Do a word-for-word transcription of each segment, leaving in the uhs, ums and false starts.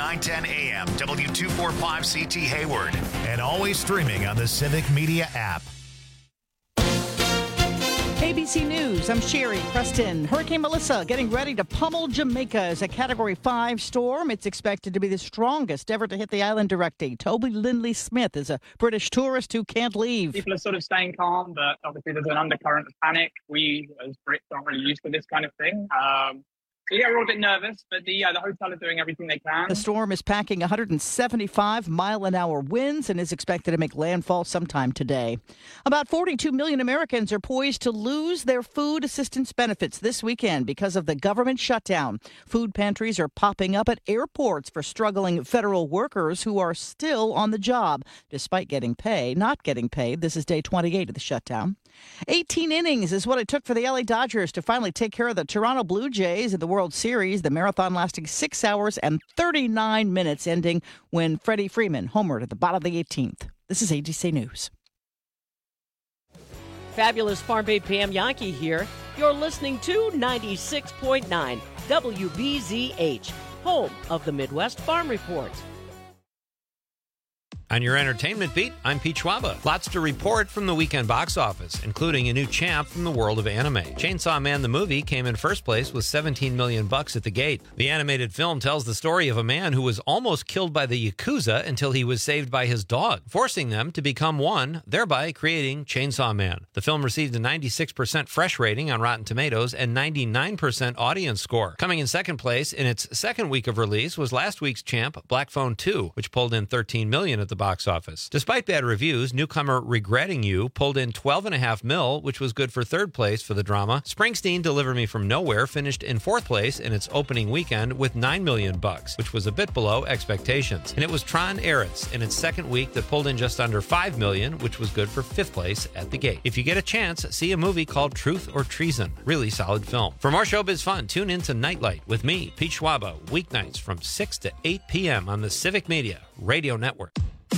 nine ten A M, W two forty-five C T Hayward. And always streaming on the Civic Media app. A B C News, I'm Sherry Preston. Hurricane Melissa getting ready to pummel Jamaica as a Category five storm. It's expected to be the strongest ever to hit the island directly. Toby Lindley Smith is a British tourist who can't leave. People are sort of staying calm, but obviously there's an undercurrent of panic. We, as Brits, aren't really used to this kind of thing. Um, so yeah, we're all a bit nervous, but the, uh, the hotel are doing everything they can. The storm is packing one hundred seventy-five mile an hour winds and is expected to make landfall sometime today. About forty-two million Americans are poised to lose their food assistance benefits this weekend because of the government shutdown. Food pantries are popping up at airports for struggling federal workers who are still on the job, despite getting pay, not getting paid. This is day twenty-eight of the shutdown. eighteen innings is what it took for the L A Dodgers to finally take care of the Toronto Blue Jays in the World Series, the marathon lasting six hours and thirty-nine minutes, ending when Freddie Freeman homered at the bottom of the eighteenth. This is A B C News. Fabulous Farm Babe Pam Yankee here. You're listening to ninety-six point nine W B Z H, home of the Midwest Farm Report. On your entertainment beat, I'm Pete Schwaba. Lots to report from the weekend box office, including a new champ from the world of anime. Chainsaw Man the movie came in first place with seventeen million bucks at the gate. The animated film tells the story of a man who was almost killed by the Yakuza until he was saved by his dog, forcing them to become one, thereby creating Chainsaw Man. The film received a ninety-six percent fresh rating on Rotten Tomatoes and ninety-nine percent audience score. Coming in second place in its second week of release was last week's champ, Black Phone two, which pulled in thirteen million at the box office. Despite bad reviews, newcomer Regretting You pulled in twelve and a half mil, which was good for third place for the drama. Springsteen Deliver Me From Nowhere finished in fourth place in its opening weekend with nine million bucks, which was a bit below expectations. And it was Tron Ares in its second week that pulled in just under five million, which was good for fifth place at the gate. If you get a chance, see a movie called Truth or Treason. Really solid film. For more showbiz fun, tune in to Nightlight with me, Pete Schwaba, weeknights from six to eight p.m. on the Civic Media Radio Network.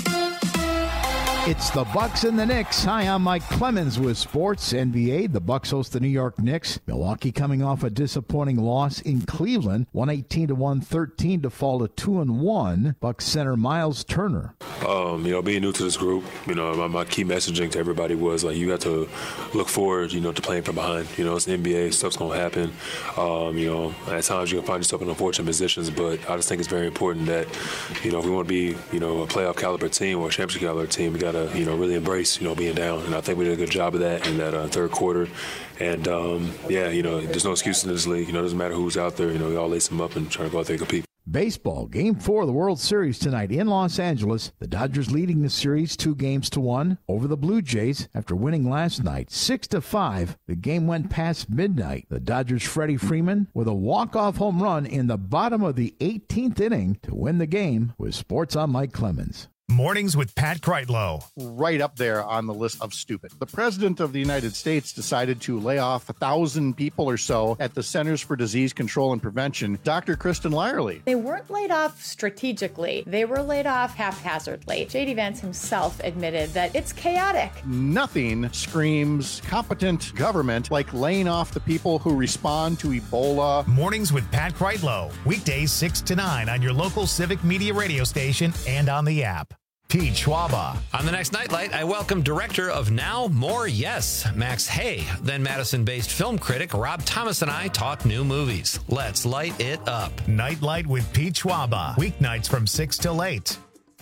It's the Bucks and the Knicks. Hi, I'm Mike Clemens with Sports N B A. The Bucks host the New York Knicks. Milwaukee coming off a disappointing loss in Cleveland, one eighteen to one thirteen to fall to two and one. Bucks center Miles Turner. Um, you know, being new to this group, you know, my, my key messaging to everybody was like, you got to look forward, you know, to playing from behind. You know, it's the N B A, stuff's gonna happen. Um, you know, at times you can find yourself in unfortunate positions, but I just think it's very important that, you know, if we want to be, you know, a playoff caliber team or a championship caliber team, we got to, you know, really embrace, you know, being down. And I think we did a good job of that in that uh, third quarter. And, um, yeah, you know, there's no excuses in this league. You know, it doesn't matter who's out there. You know, we all lace them up and try to go out there and compete. Baseball, Game four of the World Series tonight in Los Angeles. The Dodgers leading the series two games to one over the Blue Jays after winning last night six to five. The game went past midnight. The Dodgers' Freddie Freeman with a walk-off home run in the bottom of the eighteenth inning to win the game. With Sports, I'm Mike Clemens. Mornings with Pat Kreitlow. Right up there on the list of stupid. The President of the United States decided to lay off a thousand people or so at the Centers for Disease Control and Prevention. Doctor Kristen Lyerly. They weren't laid off strategically. They were laid off haphazardly. J D Vance himself admitted that it's chaotic. Nothing screams competent government like laying off the people who respond to Ebola. Mornings with Pat Kreitlow. Weekdays six to nine on your local Civic Media radio station and on the app. Pete Schwaba. On the next Nightlight, I welcome director of Now More Yes, Max Hay. Then Madison-based film critic Rob Thomas and I talk new movies. Let's light it up. Nightlight with Pete Schwaba. Weeknights from six till eight.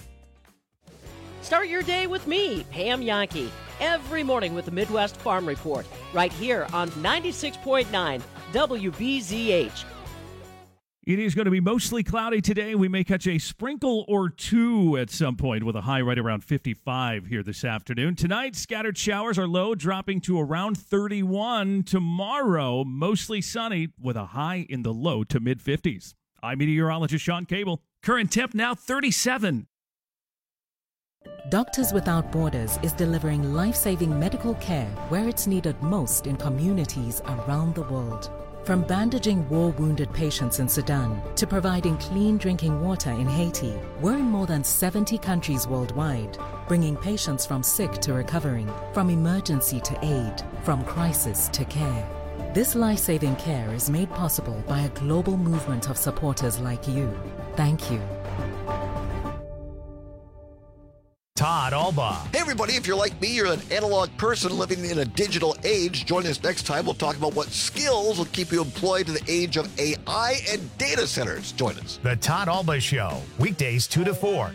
Start your day with me, Pam Yankee, every morning with the Midwest Farm Report, right here on ninety-six point nine W B Z H. It is going to be mostly cloudy today. We may catch a sprinkle or two at some point with a high right around fifty-five here this afternoon. Tonight, scattered showers are low, dropping to around thirty-one. Tomorrow, mostly sunny with a high in the low to mid-fifties. I'm meteorologist Sean Cable. Current temp now thirty-seven. Doctors Without Borders is delivering life-saving medical care where it's needed most in communities around the world. From bandaging war-wounded patients in Sudan to providing clean drinking water in Haiti, we're in more than seventy countries worldwide, bringing patients from sick to recovering, from emergency to aid, from crisis to care. This life-saving care is made possible by a global movement of supporters like you. Thank you. Todd Alba. Hey, everybody, if you're like me, you're an analog person living in a digital age. Join us next time. We'll talk about what skills will keep you employed in the age of A I and data centers. Join us. The Todd Alba Show, weekdays two to four.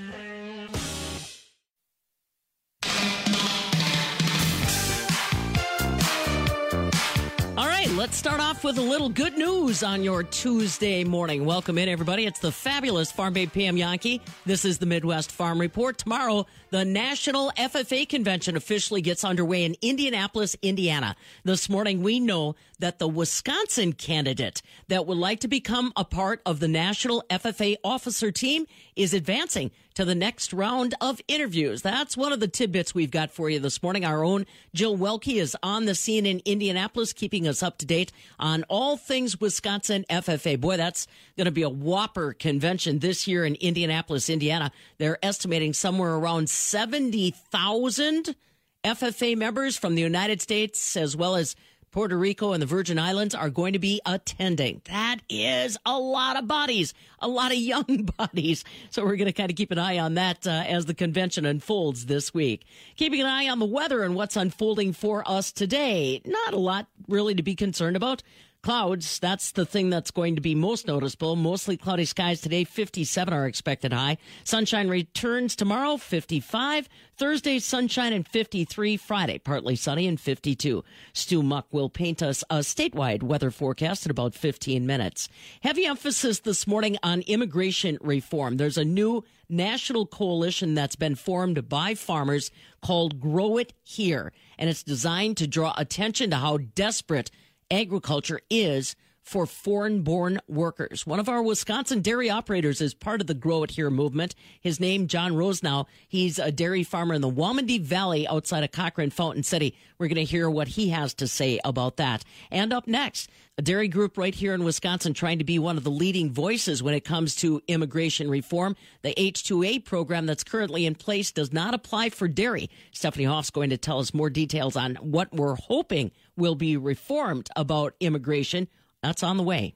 Let's start off with a little good news on your Tuesday morning. Welcome in, everybody. It's the fabulous Farm Babe P M Yankee. This is the Midwest Farm Report. Tomorrow, the National F F A Convention officially gets underway in Indianapolis, Indiana. This morning, we know that the Wisconsin candidate that would like to become a part of the National F F A officer team is advancing to the next round of interviews. That's one of the tidbits we've got for you this morning. Our own Jill Welke is on the scene in Indianapolis, keeping us up to date on all things Wisconsin F F A. Boy, that's going to be a whopper convention this year in Indianapolis, Indiana. They're estimating somewhere around seventy thousand F F A members from the United States, as well as Puerto Rico and the Virgin Islands, are going to be attending. That is a lot of bodies, a lot of young bodies. So we're going to kind of keep an eye on that uh, as the convention unfolds this week. Keeping an eye on the weather and what's unfolding for us today. Not a lot really to be concerned about. Clouds, that's the thing that's going to be most noticeable. Mostly cloudy skies today, fifty-seven are expected high. Sunshine returns tomorrow, fifty-five. Thursday, sunshine and fifty-three. Friday, partly sunny and fifty-two. Stu Muck will paint us a statewide weather forecast in about fifteen minutes. Heavy emphasis this morning on immigration reform. There's a new national coalition that's been formed by farmers called Grow It Here, and it's designed to draw attention to how desperate agriculture is for foreign-born workers. One of our Wisconsin dairy operators is part of the Grow It Here movement. His name, John Rosenau. He's a dairy farmer in the Wamandee Valley outside of Cochrane, Fountain City. We're going to hear what he has to say about that. And up next, a dairy group right here in Wisconsin trying to be one of the leading voices when it comes to immigration reform. The H two A program that's currently in place does not apply for dairy. Stephanie Hoff's going to tell us more details on what we're hoping will be reformed about immigration. That's on the way.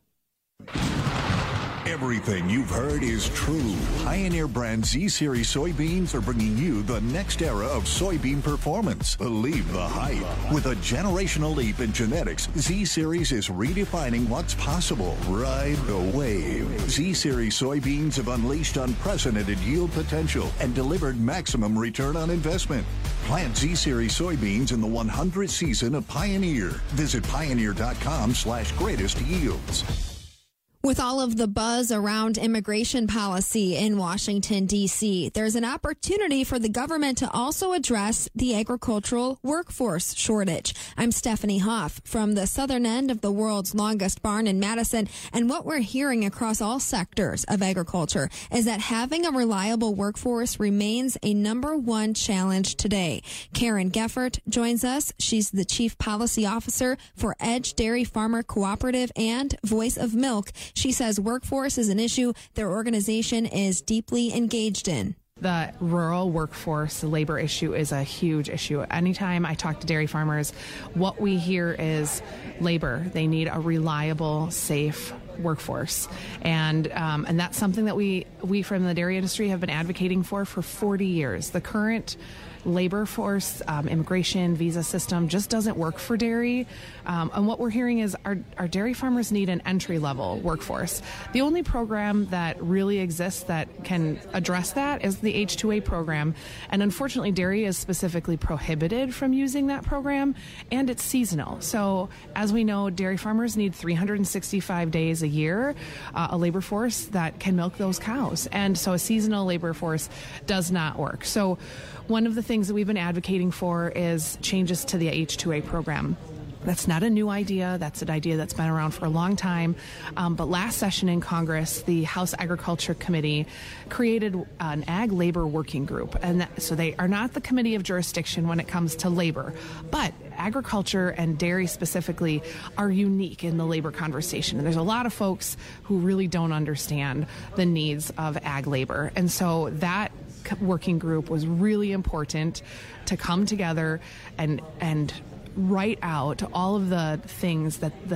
Everything you've heard is true. Pioneer brand Z-Series soybeans are bringing you the next era of soybean performance. Believe the hype. With a generational leap in genetics, Z-Series is redefining what's possible. Ride the wave. Z-Series soybeans have unleashed unprecedented yield potential and delivered maximum return on investment. Plant Z-Series soybeans in the one hundredth season of Pioneer. Visit pioneer.com slash greatest yields. With all of the buzz around immigration policy in Washington, D C, there's an opportunity for the government to also address the agricultural workforce shortage. I'm Stephanie Hoff from the southern end of the world's longest barn in Madison, and what we're hearing across all sectors of agriculture is that having a reliable workforce remains a number one challenge today. Karen Geffert joins us. She's the Chief Policy Officer for Edge Dairy Farmer Cooperative and Voice of Milk. She says workforce is an issue their organization is deeply engaged in. The rural workforce labor issue is a huge issue. Anytime I talk to dairy farmers, what we hear is labor. They need a reliable, safe workforce. And um, and that's something that we, we from the dairy industry have been advocating for for forty years. The current labor force, um, immigration, visa system just doesn't work for dairy. Um, and what we're hearing is our, our dairy farmers need an entry-level workforce. The only program that really exists that can address that is the H two A program. And unfortunately, dairy is specifically prohibited from using that program, and it's seasonal. So as we know, dairy farmers need three hundred sixty-five days a year, uh, a labor force that can milk those cows. And so a seasonal labor force does not work. So one of the things that we've been advocating for is changes to the H two A program. That's not a new idea. That's an idea that's been around for a long time. Um, but last session in Congress, the House Agriculture Committee created an ag labor working group. And that, so they are not the committee of jurisdiction when it comes to labor. But agriculture and dairy specifically are unique in the labor conversation. And there's a lot of folks who really don't understand the needs of ag labor. And so that working group was really important to come together and and write out all of the things that, that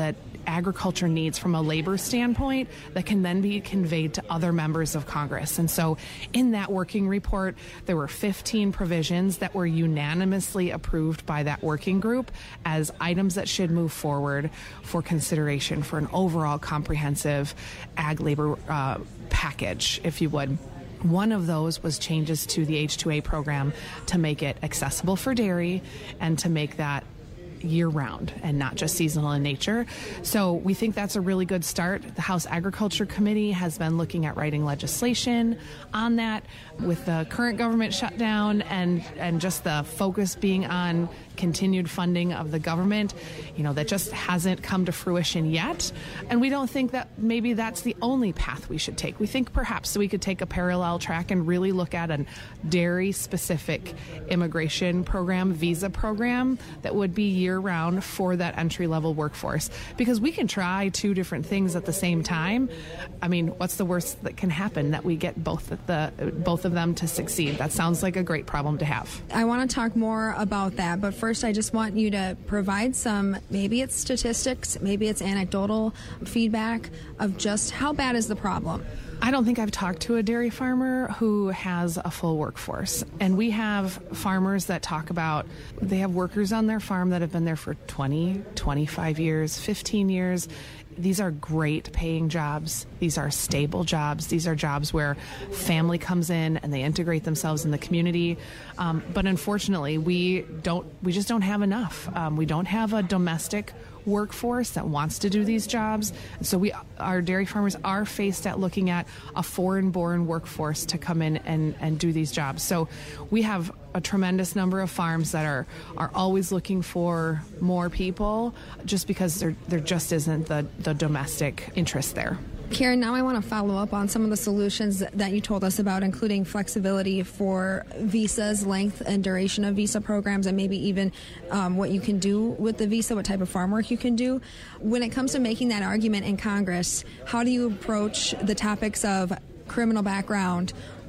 agriculture needs from a labor standpoint that can then be conveyed to other members of Congress. And so in that working report, there were fifteen provisions that were unanimously approved by that working group as items that should move forward for consideration for an overall comprehensive ag labor uh, package, if you would. One of those was changes to the H two A program to make it accessible for dairy and to make that year-round and not just seasonal in nature. So we think that's a really good start. The House Agriculture Committee has been looking at writing legislation on that. With the current government shutdown and, and just the focus being on continued funding of the government, you know, that just hasn't come to fruition yet. And we don't think that maybe that's the only path we should take. We think perhaps we could take a parallel track and really look at a dairy-specific immigration program, visa program, that would be year-round for that entry-level workforce. Because we can try two different things at the same time. I mean, what's the worst that can happen? That we get both of the both of them to succeed. That sounds like a great problem to have. I want to talk more about that, but first I just want you to provide some, maybe it's statistics, maybe it's anecdotal feedback of just how bad is the problem? I don't think I've talked to a dairy farmer who has a full workforce. And we have farmers that talk about, they have workers on their farm that have been there for twenty, twenty-five years, fifteen years. These are great paying jobs. These are stable jobs. These are jobs where family comes in and they integrate themselves in the community. Um, but unfortunately, we don't. We just don't have enough. Um, we don't have a domestic workforce that wants to do these jobs. So we, our dairy farmers are faced at looking at a foreign-born workforce to come in and, and do these jobs. So we have a tremendous number of farms that are, are always looking for more people just because there there just isn't the, the domestic interest there. Karen, now I want to follow up on some of the solutions that you told us about, including flexibility for visas, length and duration of visa programs, and maybe even um, what you can do with the visa, what type of farm work you can do. When it comes to making that argument in Congress, how do you approach the topics of criminal background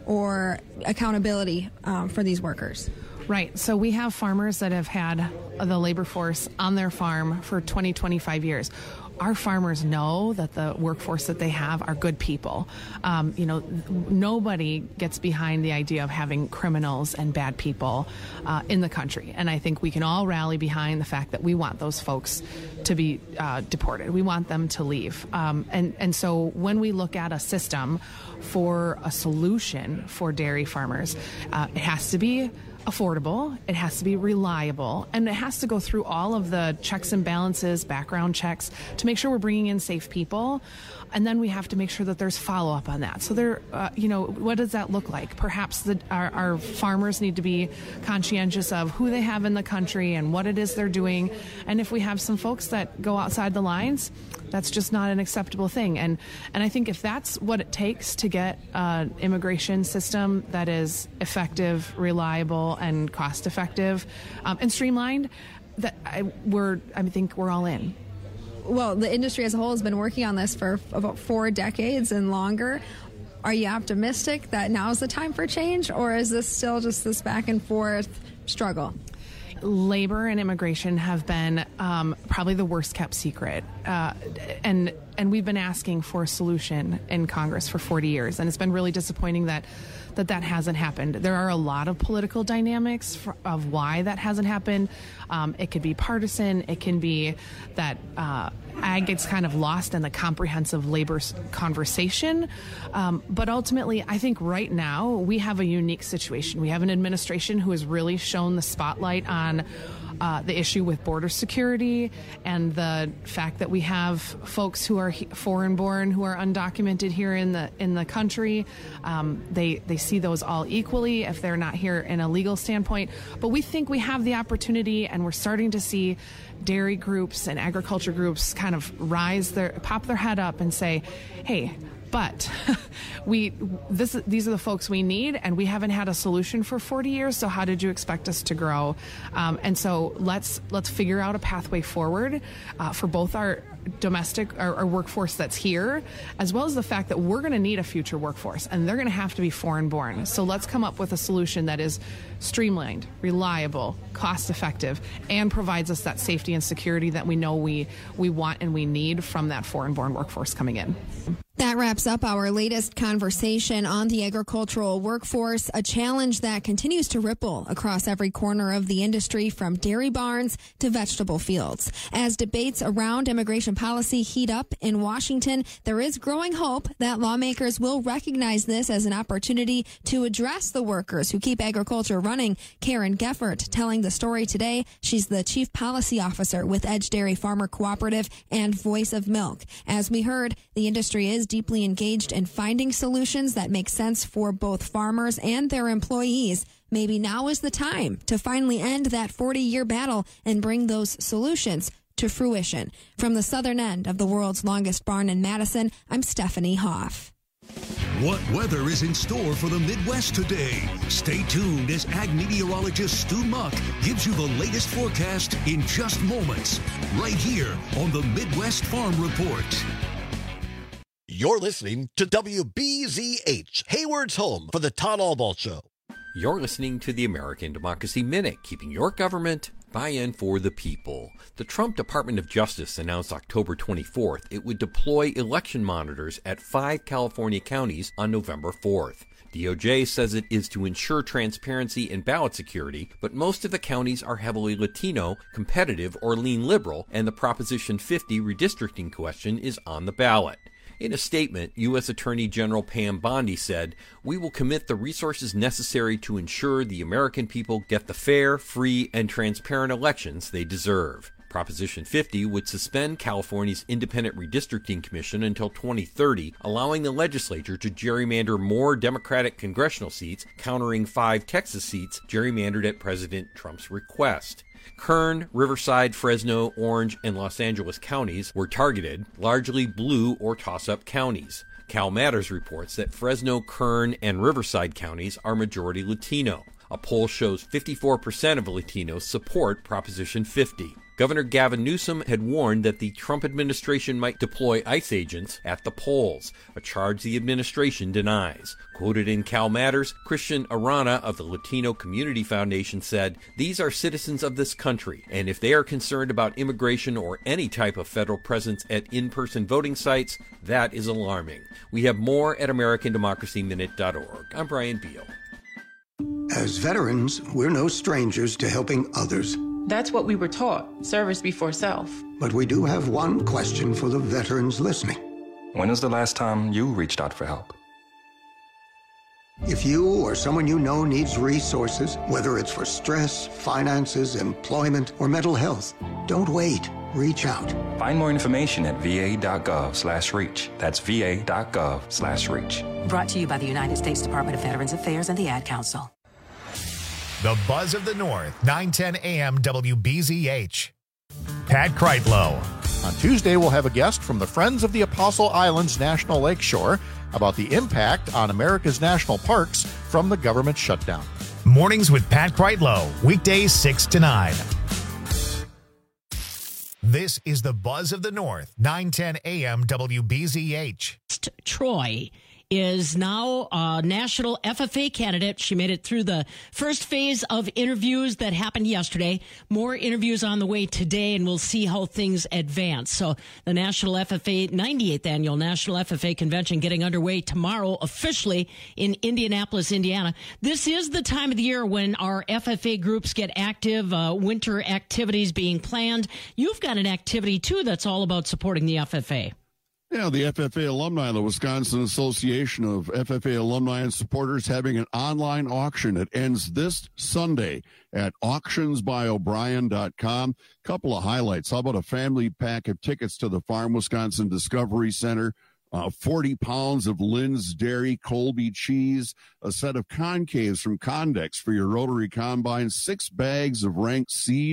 or accountability um, for these workers? Right. So we have farmers that have had the labor force on their farm for twenty, twenty-five years. Our farmers know that the workforce that they have are good people. Um, you know, nobody gets behind the idea of having criminals and bad people uh, in the country. And I think we can all rally behind the fact that we want those folks to be uh, deported. We want them to leave. Um, and, and so when we look at a system for a solution for dairy farmers, uh, it has to be affordable, it has to be reliable, and it has to go through all of the checks and balances, background checks, to make sure we're bringing in safe people. And then we have to make sure that there's follow-up on that. So there, uh, you know, what does that look like? Perhaps the, our, our farmers need to be conscientious of who they have in the country and what it is they're doing. And if we have some folks that go outside the lines, that's just not an acceptable thing. And and I think if that's what it takes to get an immigration system that is effective, reliable, and cost-effective, um, and streamlined, that I, we're I think we're all in. Well, the industry as a whole has been working on this for about four decades and longer. Are you optimistic that now is the time for change, or is this still just this back and forth struggle? Labor and immigration have been um, probably the worst kept secret, uh, and and we've been asking for a solution in Congress for forty years, and it's been really disappointing that that that hasn't happened. There are a lot of political dynamics for, of why that hasn't happened. Um, it could be partisan. It can be that uh, ag gets kind of lost in the comprehensive labor conversation. Um, but ultimately, I think right now we have a unique situation. We have an administration who has really shown the spotlight on Uh, the issue with border security and the fact that we have folks who are he- foreign-born, who are undocumented here in the in the country. Um, they they see those all equally if they're not here in a legal standpoint. But we think we have the opportunity, and we're starting to see dairy groups and agriculture groups kind of rise their pop their head up and say, "Hey." But we, this, these are the folks we need, and we haven't had a solution for forty years. So how did you expect us to grow? Um, and so let's let's figure out a pathway forward uh, for both our domestic our, our workforce that's here, as well as the fact that we're going to need a future workforce, and they're going to have to be foreign born. So let's come up with a solution that is streamlined, reliable, cost effective, and provides us that safety and security that we know we we want and we need from that foreign born workforce coming in. That wraps up our latest conversation on the agricultural workforce, a challenge that continues to ripple across every corner of the industry, from dairy barns to vegetable fields. As debates around immigration policy heat up in Washington, there is growing hope that lawmakers will recognize this as an opportunity to address the workers who keep agriculture running. Karen Geffert telling the story today. She's the chief policy officer with Edge Dairy Farmer Cooperative and Voice of Milk. As we heard, the industry is deeply engaged in finding solutions that make sense for both farmers and their employees. Maybe now is the time to finally end that forty-year battle and bring those solutions to fruition. From the southern end of the world's longest barn in Madison, I'm Stephanie Hoff. What weather is in store for the Midwest today? Stay tuned as ag meteorologist Stu Muck gives you the latest forecast in just moments, right here on the Midwest Farm Report. You're listening to W B Z H, Hayward's home for the Todd Albaugh Show. You're listening to the American Democracy Minute, keeping your government buy-in for the people. The Trump Department of Justice announced October twenty-fourth it would deploy election monitors at five California counties on November fourth. D O J says it is to ensure transparency and ballot security, but most of the counties are heavily Latino, competitive, or lean liberal, and the Proposition fifty redistricting question is on the ballot. In a statement, U S Attorney General Pam Bondi said, "We will commit the resources necessary to ensure the American people get the fair, free, and transparent elections they deserve." Proposition fifty would suspend California's Independent Redistricting Commission until twenty thirty, allowing the legislature to gerrymander more Democratic congressional seats, countering five Texas seats gerrymandered at President Trump's request. Kern, Riverside, Fresno, Orange, and Los Angeles counties were targeted, largely blue or toss-up counties. Cal Matters reports that Fresno, Kern, and Riverside counties are majority Latino. A poll shows fifty-four percent of Latinos support Proposition fifty. Governor Gavin Newsom had warned that the Trump administration might deploy ICE agents at the polls, a charge the administration denies. Quoted in Cal Matters, Christian Arana of the Latino Community Foundation said, "These are citizens of this country, and if they are concerned about immigration or any type of federal presence at in-person voting sites, that is alarming." We have more at American Democracy Minute dot org. I'm Brian Beal. As veterans, we're no strangers to helping others. That's what we were taught, service before self. But we do have one question for the veterans listening. When was the last time you reached out for help? If you or someone you know needs resources, whether it's for stress, finances, employment, or mental health, don't wait. Reach out. Find more information at va.gov slash reach. That's va.gov slash reach. Brought to you by the United States Department of Veterans Affairs and the Ad Council. The Buzz of the North, nine ten A M W B Z H. Pat Kreitlow. On Tuesday, we'll have a guest from the Friends of the Apostle Islands National Lakeshore about the impact on America's national parks from the government shutdown. Mornings with Pat Kreitlow, weekdays six to nine. This is the Buzz of the North, nine ten A M W B Z H. Troy is now a national F F A candidate. She made it through the first phase of interviews that happened yesterday. More interviews on the way today, and we'll see how things advance. So the National F F A, ninety-eighth Annual National F F A Convention getting underway tomorrow officially in Indianapolis, Indiana. This is the time of the year when our F F A groups get active, uh, winter activities being planned. You've got an activity, too, that's all about supporting the F F A. Yeah, the F F A alumni, the Wisconsin Association of F F A Alumni and Supporters, having an online auction. It ends this Sunday at auctions by o'brien dot com. Couple of highlights. How about a family pack of tickets to the Farm Wisconsin Discovery Center? Uh, forty pounds of Lynn's Dairy Colby cheese, a set of concaves from Condex for your rotary combine, six bags of ranked seed,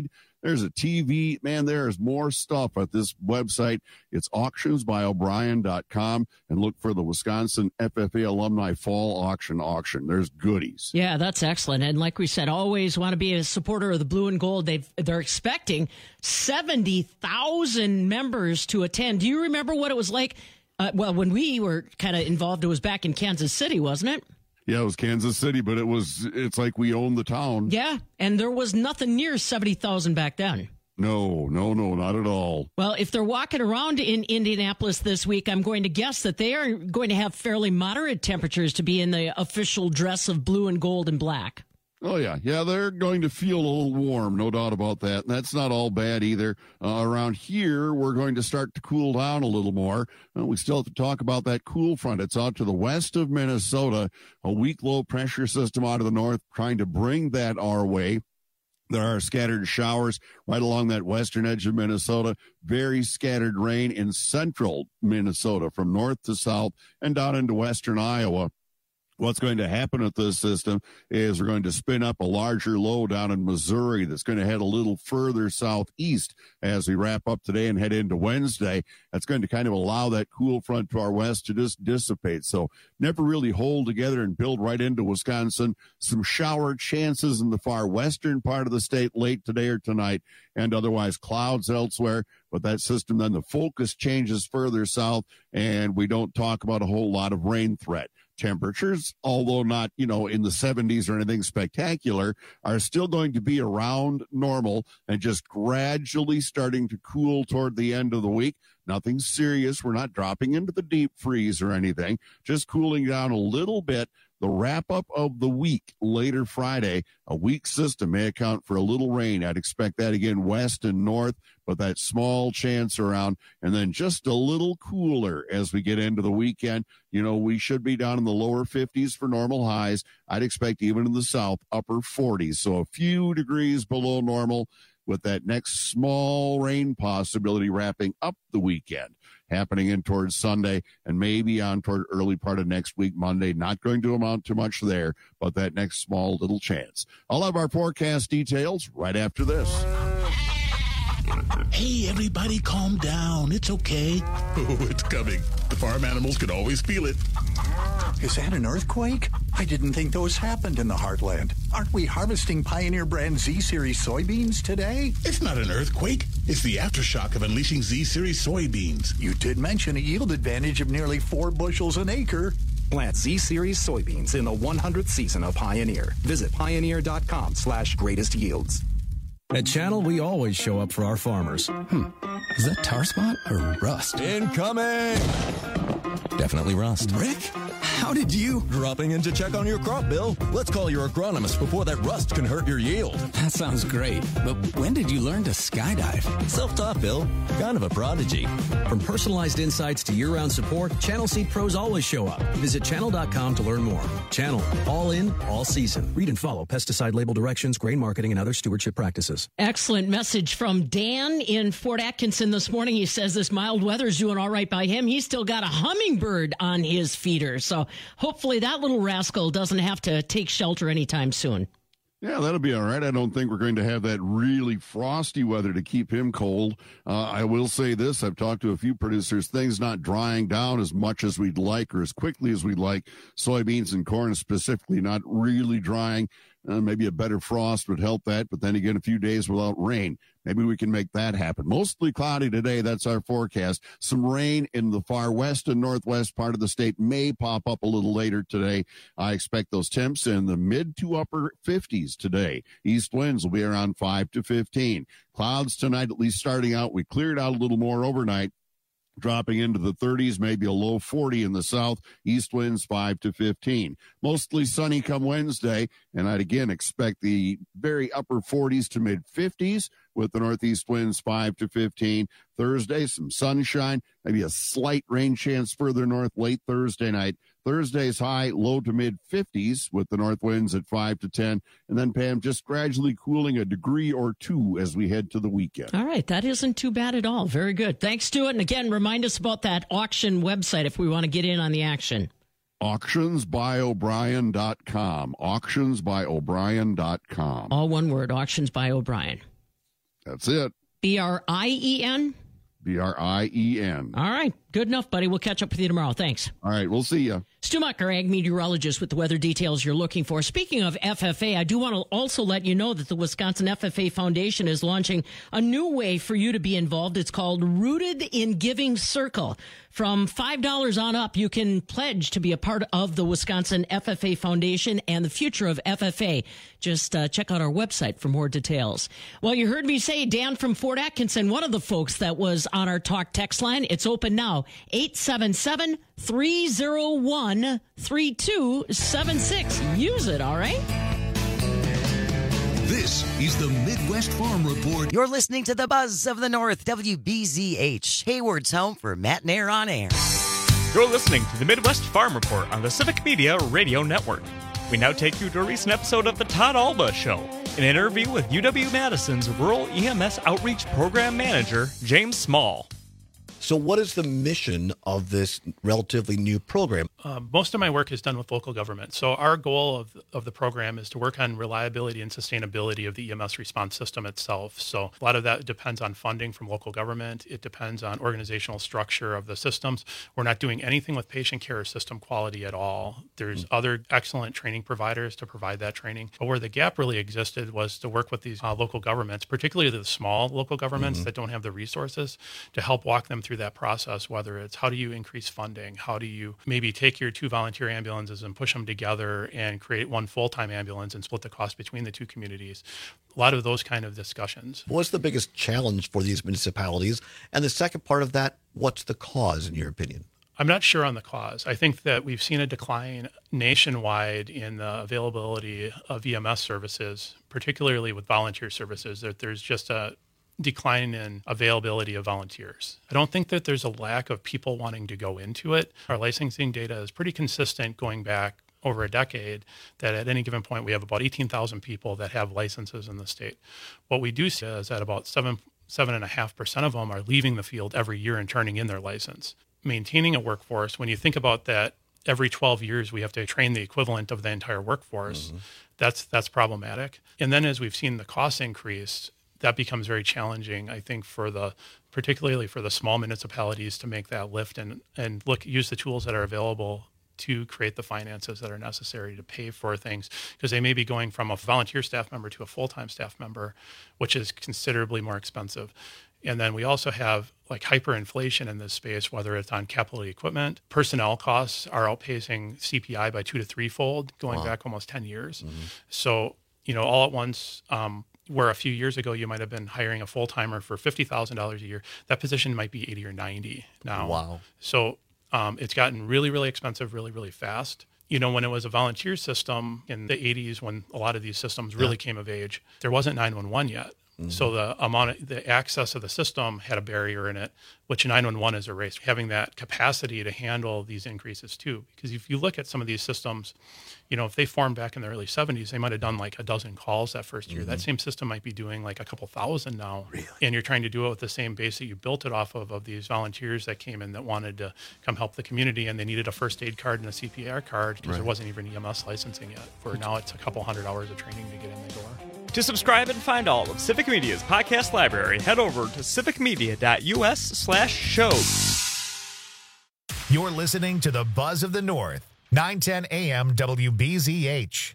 There's a T V. Man, there is more stuff at this website. It's auctions by o'brien dot com, and look for the Wisconsin F F A Alumni Fall Auction auction. There's goodies. Yeah, that's excellent. And like we said, always want to be a supporter of the blue and gold. They've, they're expecting seventy thousand members to attend. Do you remember what it was like? Uh, well, when we were kind of involved, it was back in Kansas City, wasn't it? Yeah, it was Kansas City, but it was, it's like we own the town. Yeah, and there was nothing near seventy thousand back then. No, no, no, not at all. Well, if they're walking around in Indianapolis this week, I'm going to guess that they are going to have fairly moderate temperatures to be in the official dress of blue and gold and black. Oh, yeah. Yeah, they're going to feel a little warm, no doubt about that. And that's not all bad either. Uh, around here, we're going to start to cool down a little more. Uh, we still have to talk about that cool front. It's out to the west of Minnesota, a weak low pressure system out of the north, trying to bring that our way. There are scattered showers right along that western edge of Minnesota, very scattered rain in central Minnesota from north to south and down into western Iowa. What's going to happen with this system is we're going to spin up a larger low down in Missouri that's going to head a little further southeast as we wrap up today and head into Wednesday. That's going to kind of allow that cool front to our west to just dissipate. So never really hold together and build right into Wisconsin. Some shower chances in the far western part of the state late today or tonight, and otherwise clouds elsewhere. But that system, then the focus changes further south, and we don't talk about a whole lot of rain threat. Temperatures, although not, you know, in the seventies or anything spectacular, are still going to be around normal and just gradually starting to cool toward the end of the week. Nothing serious. We're not dropping into the deep freeze or anything, just cooling down a little bit. The wrap-up of the week, later Friday, a weak system may account for a little rain. I'd expect that again west and north, but that small chance around, and then just a little cooler as we get into the weekend. You know, we should be down in the lower fifties for normal highs. I'd expect even in the south, upper forties, so a few degrees below normal, with that next small rain possibility wrapping up the weekend, happening in towards Sunday and maybe on toward early part of next week, Monday. Not going to amount to much there, but that next small little chance. I'll have our forecast details right after this. Hey, everybody, calm down. It's okay. Oh, it's coming. The farm animals can always feel it. Is that an earthquake? I didn't think those happened in the heartland. Aren't we harvesting Pioneer brand Z-Series soybeans today? It's not an earthquake. It's the aftershock of unleashing Z-Series soybeans. You did mention a yield advantage of nearly four bushels an acre. Plant Z-Series soybeans in the one hundredth season of Pioneer. Visit pioneer.com slash greatest yields. At Channel, we always show up for our farmers. Hmm. Is that tar spot or rust? Incoming! Definitely rust. Rick, how did you? Dropping in to check on your crop, Bill. Let's call your agronomist before that rust can hurt your yield. That sounds great. But when did you learn to skydive? Self-taught, Bill. Kind of a prodigy. From personalized insights to year-round support, Channel Seed pros always show up. Visit channel dot com to learn more. Channel. All in, all season. Read and follow pesticide label directions, grain marketing, and other stewardship practices. Excellent message from Dan in Fort Atkinson this morning. He says this mild weather's doing all right by him. He's still got a hummingbird on his feeder. So hopefully that little rascal doesn't have to take shelter anytime soon. Yeah, that'll be all right. I don't think we're going to have that really frosty weather to keep him cold. Uh, I will say this. I've talked to a few producers. Things not drying down as much as we'd like or as quickly as we'd like. Soybeans and corn specifically not really drying. Uh, maybe a better frost would help that, but then again, a few days without rain. Maybe we can make that happen. Mostly cloudy today. That's our forecast. Some rain in the far west and northwest part of the state may pop up a little later today. I expect those temps in the mid to upper fifties today. East winds will be around five to fifteen. Clouds tonight, at least starting out. We cleared out a little more overnight, dropping into the thirties, maybe a low forty in the south. East winds five to fifteen. Mostly sunny come Wednesday, and I'd again expect the very upper forties to mid fifties with the northeast winds five to fifteen. Thursday, some sunshine, maybe a slight rain chance further north late Thursday night. Thursday's high, low to mid fifties with the north winds at five to ten. And then, Pam, just gradually cooling a degree or two as we head to the weekend. All right. That isn't too bad at all. Very good. Thanks to it. And again, remind us about that auction website if we want to get in on the action. auctions by o'brien dot com. auctions by o'brien dot com. All one word, Auctions by O'Brien. That's it. B R I E N? B R I E N. All right. Good enough, buddy. We'll catch up with you tomorrow. Thanks. All right. We'll see you. Stu Muck, our ag meteorologist, with the weather details you're looking for. Speaking of F F A, I do want to also let you know that the Wisconsin F F A Foundation is launching a new way for you to be involved. It's called Rooted in Giving Circle. From five dollars on up, you can pledge to be a part of the Wisconsin F F A Foundation and the future of F F A. Just uh, check out our website for more details. Well, you heard me say Dan from Fort Atkinson, one of the folks that was on our talk text line. It's open now, eight seven seven, three oh one, three two seven six. Use it, all right? This is the Midwest Farm Report. You're listening to the Buzz of the North, W B Z H, Hayward's home for Matt Nair on air. You're listening to the Midwest Farm Report on the Civic Media Radio Network. We now take you to a recent episode of the Todd Alba Show, an interview with U W-Madison's Rural E M S Outreach Program Manager, James Small. So what is the mission of this relatively new program? Uh, most of my work is done with local government. So our goal of, of the program is to work on reliability and sustainability of the E M S response system itself. So a lot of that depends on funding from local government. It depends on organizational structure of the systems. We're not doing anything with patient care or system quality at all. There's mm-hmm. other excellent training providers to provide that training. But where the gap really existed was to work with these uh, local governments, particularly the small local governments mm-hmm. that don't have the resources, to help walk them through that process, whether it's how do you increase funding, how do you maybe take your two volunteer ambulances and push them together and create one full-time ambulance and split the cost between the two communities. A lot of those kind of discussions. What's the biggest challenge for these municipalities? And the second part of that, what's the cause in your opinion? I'm not sure on the cause. I think that we've seen a decline nationwide in the availability of E M S services, particularly with volunteer services, that there's just a decline in availability of volunteers. I don't think that there's a lack of people wanting to go into it. Our licensing data is pretty consistent going back over a decade, that at any given point we have about eighteen thousand people that have licenses in the state. What we do see is that about seven, seven and a half percent of them are leaving the field every year and turning in their license. Maintaining a workforce, when you think about that, every twelve years we have to train the equivalent of the entire workforce. Mm-hmm. That's that's problematic. And then as we've seen the costs increase, that becomes very challenging, I think, for the, particularly for the small municipalities to make that lift and, and look, use the tools that are available to create the finances that are necessary to pay for things, because they may be going from a volunteer staff member to a full-time staff member, which is considerably more expensive. And then we also have like hyperinflation in this space, whether it's on capital equipment. Personnel costs are outpacing C P I by two to threefold, going wow. back almost ten years. Mm-hmm. So, you know, all at once, um, where a few years ago you might have been hiring a full-timer for fifty thousand dollars a year, that position might be eighty or ninety now. Wow. So um, it's gotten really, really expensive, really, really fast. You know, when it was a volunteer system in the eighties, when a lot of these systems really yeah. came of age, there wasn't nine one one yet. Mm-hmm. So the amount of, the access of the system had a barrier in it, which nine one one is erased. Having that capacity to handle these increases too, because if you look at some of these systems, you know, if they formed back in the early seventies, they might have done like a dozen calls that first year. Mm-hmm. That same system might be doing like a couple thousand now. Really? And you're trying to do it with the same base that you built it off of, of these volunteers that came in that wanted to come help the community, and they needed a first aid card and a C P R card because right. there wasn't even E M S licensing yet. For now, it's a couple hundred hours of training to get in the door. To subscribe and find all of Civic Media's podcast library, head over to civicmedia.us slash shows. You're listening to the Buzz of the North, nine ten A M W B Z H.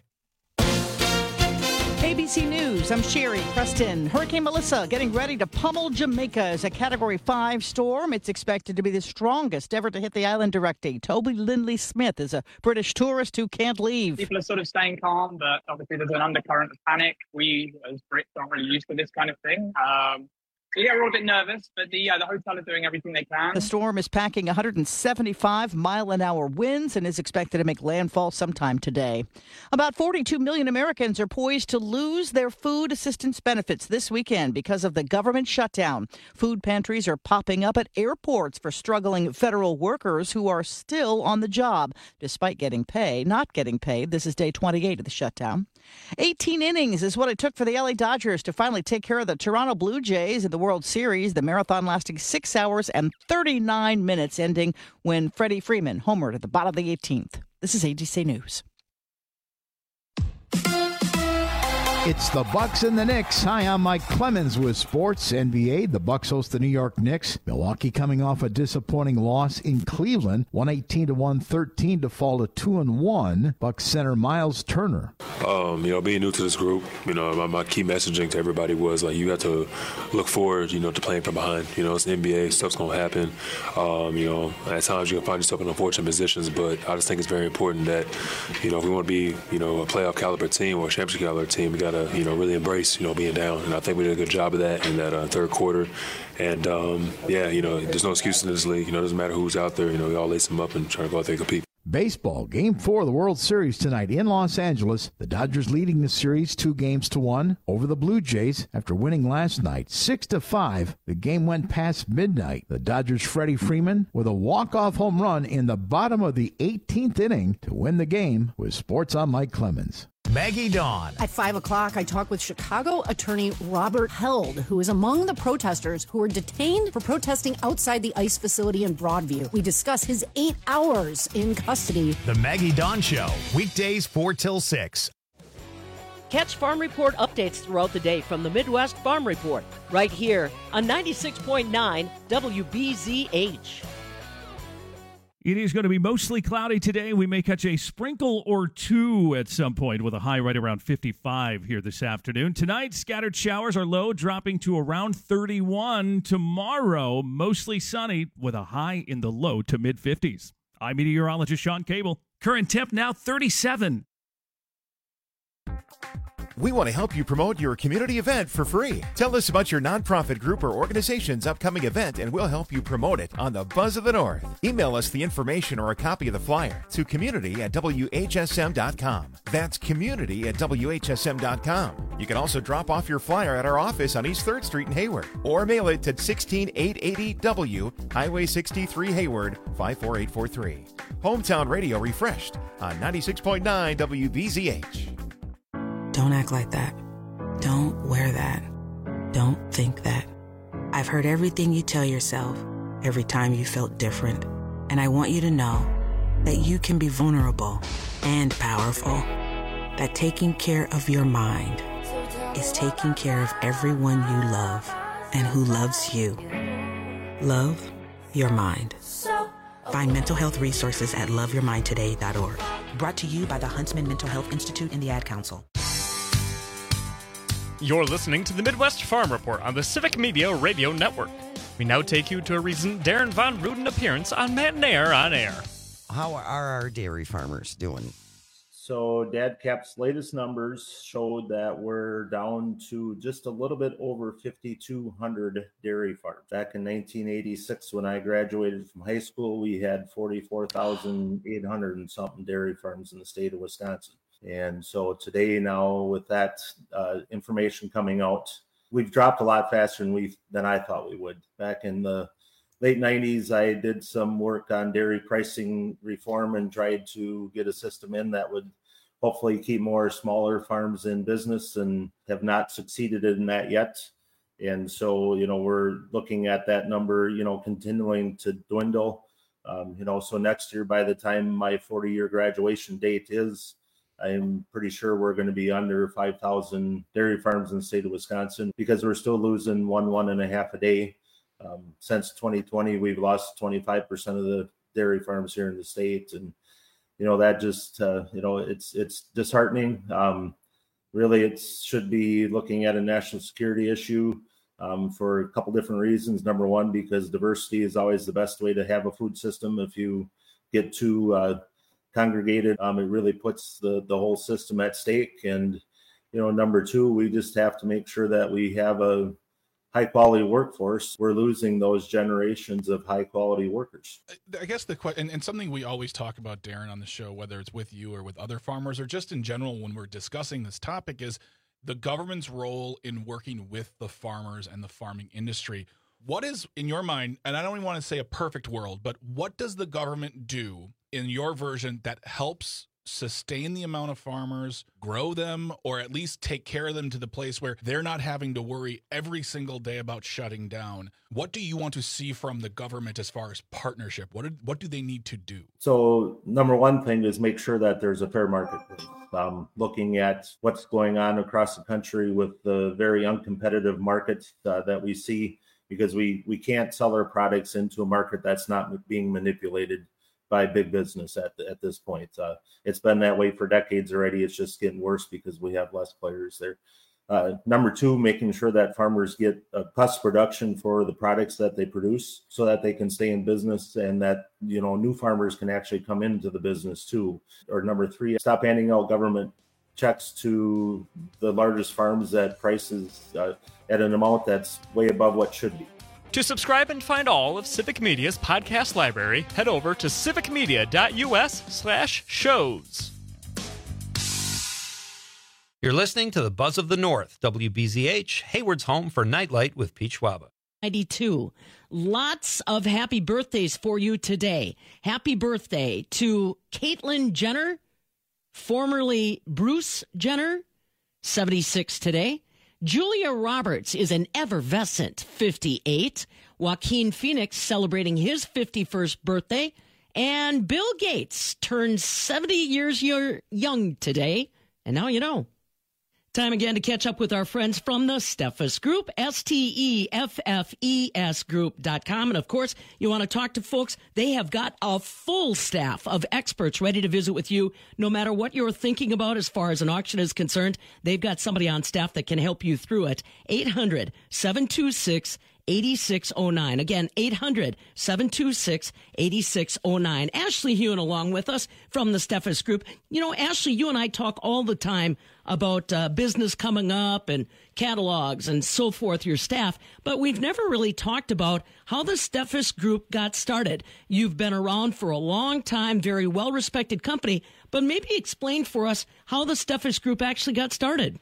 A B C News, I'm Sherry Preston. Hurricane Melissa getting ready to pummel Jamaica as a Category five storm. It's expected to be the strongest ever to hit the island directly. Toby Lindley Smith is a British tourist who can't leave. People are sort of staying calm, but obviously there's an undercurrent of panic. We, as Brits, aren't really used to this kind of thing. Um, So yeah, we're all a bit nervous, but the uh, the hotel is doing everything they can. The storm is packing one hundred seventy-five mile an hour winds and is expected to make landfall sometime today. About forty-two million Americans are poised to lose their food assistance benefits this weekend because of the government shutdown. Food pantries are popping up at airports for struggling federal workers who are still on the job, despite getting pay, not getting paid. This is day twenty-eight of the shutdown. eighteen innings is what it took for the L A Dodgers to finally take care of the Toronto Blue Jays in the World Series, the marathon lasting six hours and thirty-nine minutes, ending when Freddie Freeman homered at the bottom of the eighteenth. This is A B C News. It's the Bucks and the Knicks. Hi, I'm Mike Clemens with Sports N B A. The Bucks host the New York Knicks. Milwaukee coming off a disappointing loss in Cleveland, one eighteen to one thirteen to fall to two and one. Bucks center Miles Turner. Um, you know, being new to this group, you know, my, my key messaging to everybody was like, you got to look forward, you know, to playing from behind. You know, it's N B A, stuff's gonna happen. Um, you know, at times you can find yourself in unfortunate positions, but I just think it's very important that, you know, if we want to be, you know, a playoff caliber team or a championship caliber team, we gotta, you know, really embrace, you know, being down. And I think we did a good job of that in that uh, third quarter. And, um, yeah, you know, there's no excuses in this league. You know, it doesn't matter who's out there. You know, we all lace them up and try to go out there and compete. Baseball, Game four of the World Series tonight in Los Angeles. The Dodgers leading the series two games to one over the Blue Jays after winning last night six to five. The game went past midnight. The Dodgers' Freddie Freeman with a walk-off home run in the bottom of the eighteenth inning to win the game. With Sports, I'm Mike Clemens. Maggie Dawn. At five o'clock, I talk with Chicago attorney Robert Held, who is among the protesters who were detained for protesting outside the ICE facility in Broadview. We discuss his eight hours in custody. The Maggie Dawn Show, weekdays four till six. Catch Farm Report updates throughout the day from the Midwest Farm Report, right here on ninety-six point nine W B Z H. It is going to be mostly cloudy today. We may catch a sprinkle or two at some point with a high right around fifty-five here this afternoon. Tonight, scattered showers are low, dropping to around thirty-one. Tomorrow, mostly sunny with a high in the low to mid-fifties. I'm meteorologist Sean Cable. Current temp now thirty-seven. We want to help you promote your community event for free. Tell us about your nonprofit group or organization's upcoming event, and we'll help you promote it on the Buzz of the North. Email us the information or a copy of the flyer to community at W H S M dot com. That's community at W H S M dot com. You can also drop off your flyer at our office on East third Street in Hayward, or mail it to sixteen eight eighty W, Highway sixty-three, Hayward, five four eight four three. Hometown Radio refreshed on ninety-six point nine W B Z H. Don't act like that. Don't wear that. Don't think that. I've heard everything you tell yourself every time you felt different. And I want you to know that you can be vulnerable and powerful. That taking care of your mind is taking care of everyone you love and who loves you. Love your mind. Find mental health resources at love your mind today dot org. Brought to you by the Huntsman Mental Health Institute and the Ad Council. You're listening to the Midwest Farm Report on the Civic Media Radio Network. We now take you to a recent Darren Von Ruden appearance on Matt and Air on Air. How are our dairy farmers doing? So DADCAP's latest numbers showed that we're down to just a little bit over fifty-two hundred dairy farms. Back in nineteen eighty-six, when I graduated from high school, we had forty-four thousand eight hundred and something dairy farms in the state of Wisconsin. And so today, now with that uh, information coming out, we've dropped a lot faster than we than I thought we would. Back in the late nineties, I did some work on dairy pricing reform and tried to get a system in that would hopefully keep more smaller farms in business, and have not succeeded in that yet. And so, you know, we're looking at that number, you know, continuing to dwindle. Um, you know, so next year, by the time my forty-year graduation date is, I'm pretty sure we're going to be under five thousand dairy farms in the state of Wisconsin, because we're still losing one, one and a half a day. Um, since twenty twenty, we've lost twenty-five percent of the dairy farms here in the state. And, you know, that just, uh, you know, it's, it's disheartening. Um, really, it should be looking at a national security issue um, for a couple different reasons. Number one, because diversity is always the best way to have a food system. If you get too uh, congregated, um, it really puts the, the whole system at stake. And, you know, number two, we just have to make sure that we have a high quality workforce. We're losing those generations of high quality workers. I guess the question, and, and something we always talk about, Darren, on the show, whether it's with you or with other farmers, or just in general when we're discussing this topic, is the government's role in working with the farmers and the farming industry. What is, in your mind, and I don't even want to say a perfect world, but what does the government do in your version that helps sustain the amount of farmers, grow them, or at least take care of them to the place where they're not having to worry every single day about shutting down? What do you want to see from the government as far as partnership? What do, what do they need to do? So number one thing is make sure that there's a fair marketplace. um, looking at what's going on across the country with the very uncompetitive market uh, that we see, because we, we can't sell our products into a market that's not being manipulated by big business at at this point. Uh, it's been that way for decades already. It's just getting worse because we have less players there. Uh, number two, making sure that farmers get a cost production for the products that they produce so that they can stay in business, and that, you know, new farmers can actually come into the business too. Or number three, stop handing out government checks to the largest farms at prices uh, at an amount that's way above what should be. To subscribe and find all of Civic Media's podcast library, head over to civicmedia.us slash shows. You're listening to the Buzz of the North, W B Z H, Hayward's home for Nightlight with Pete Schwaba. ninety-two. Lots of happy birthdays for you today. Happy birthday to Caitlyn Jenner, formerly Bruce Jenner, seventy-six today. Julia Roberts is an effervescent fifty-eight. Joaquin Phoenix celebrating his fifty-first birthday. And Bill Gates turned seventy years young today. And now you know. Time again to catch up with our friends from the Steffes Group, S T E F F E S group dot com. And, of course, you want to talk to folks, they have got a full staff of experts ready to visit with you no matter what you're thinking about as far as an auction is concerned. They've got somebody on staff that can help you through it. eight hundred, seven two six, eight six zero nine. Again, eight hundred, seven two six, eight six zero nine. Ashley Hewen along with us from the Steffes Group. You know, Ashley, you and I talk all the time about uh, business coming up and catalogs and so forth, your staff, but we've never really talked about how the Steffes Group got started. You've been around for a long time, very well-respected company, but maybe explain for us how the Steffes Group actually got started.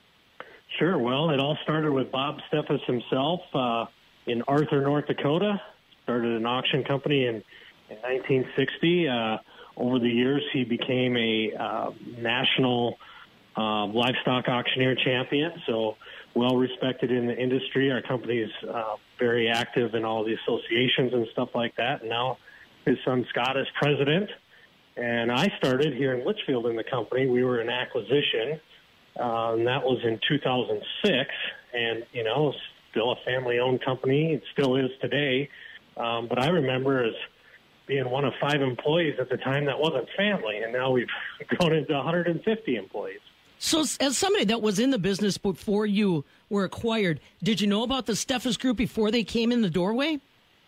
Sure. Well, it all started with Bob Steffes himself uh, in Arthur, North Dakota. Started an auction company in, in nineteen sixty. Uh, over the years, he became a uh, national uh, livestock auctioneer champion, so well respected in the industry. Our company is uh, very active in all the associations and stuff like that. And now his son Scott is president. And I started here in Litchfield in the company. We were an acquisition. Uh, and that was in two thousand six, and, you know, still a family-owned company. It still is today. Um, but I remember as being one of five employees at the time that wasn't family, and now we've grown into one hundred fifty employees. So as somebody that was in the business before you were acquired, did you know about the Steffes Group before they came in the doorway?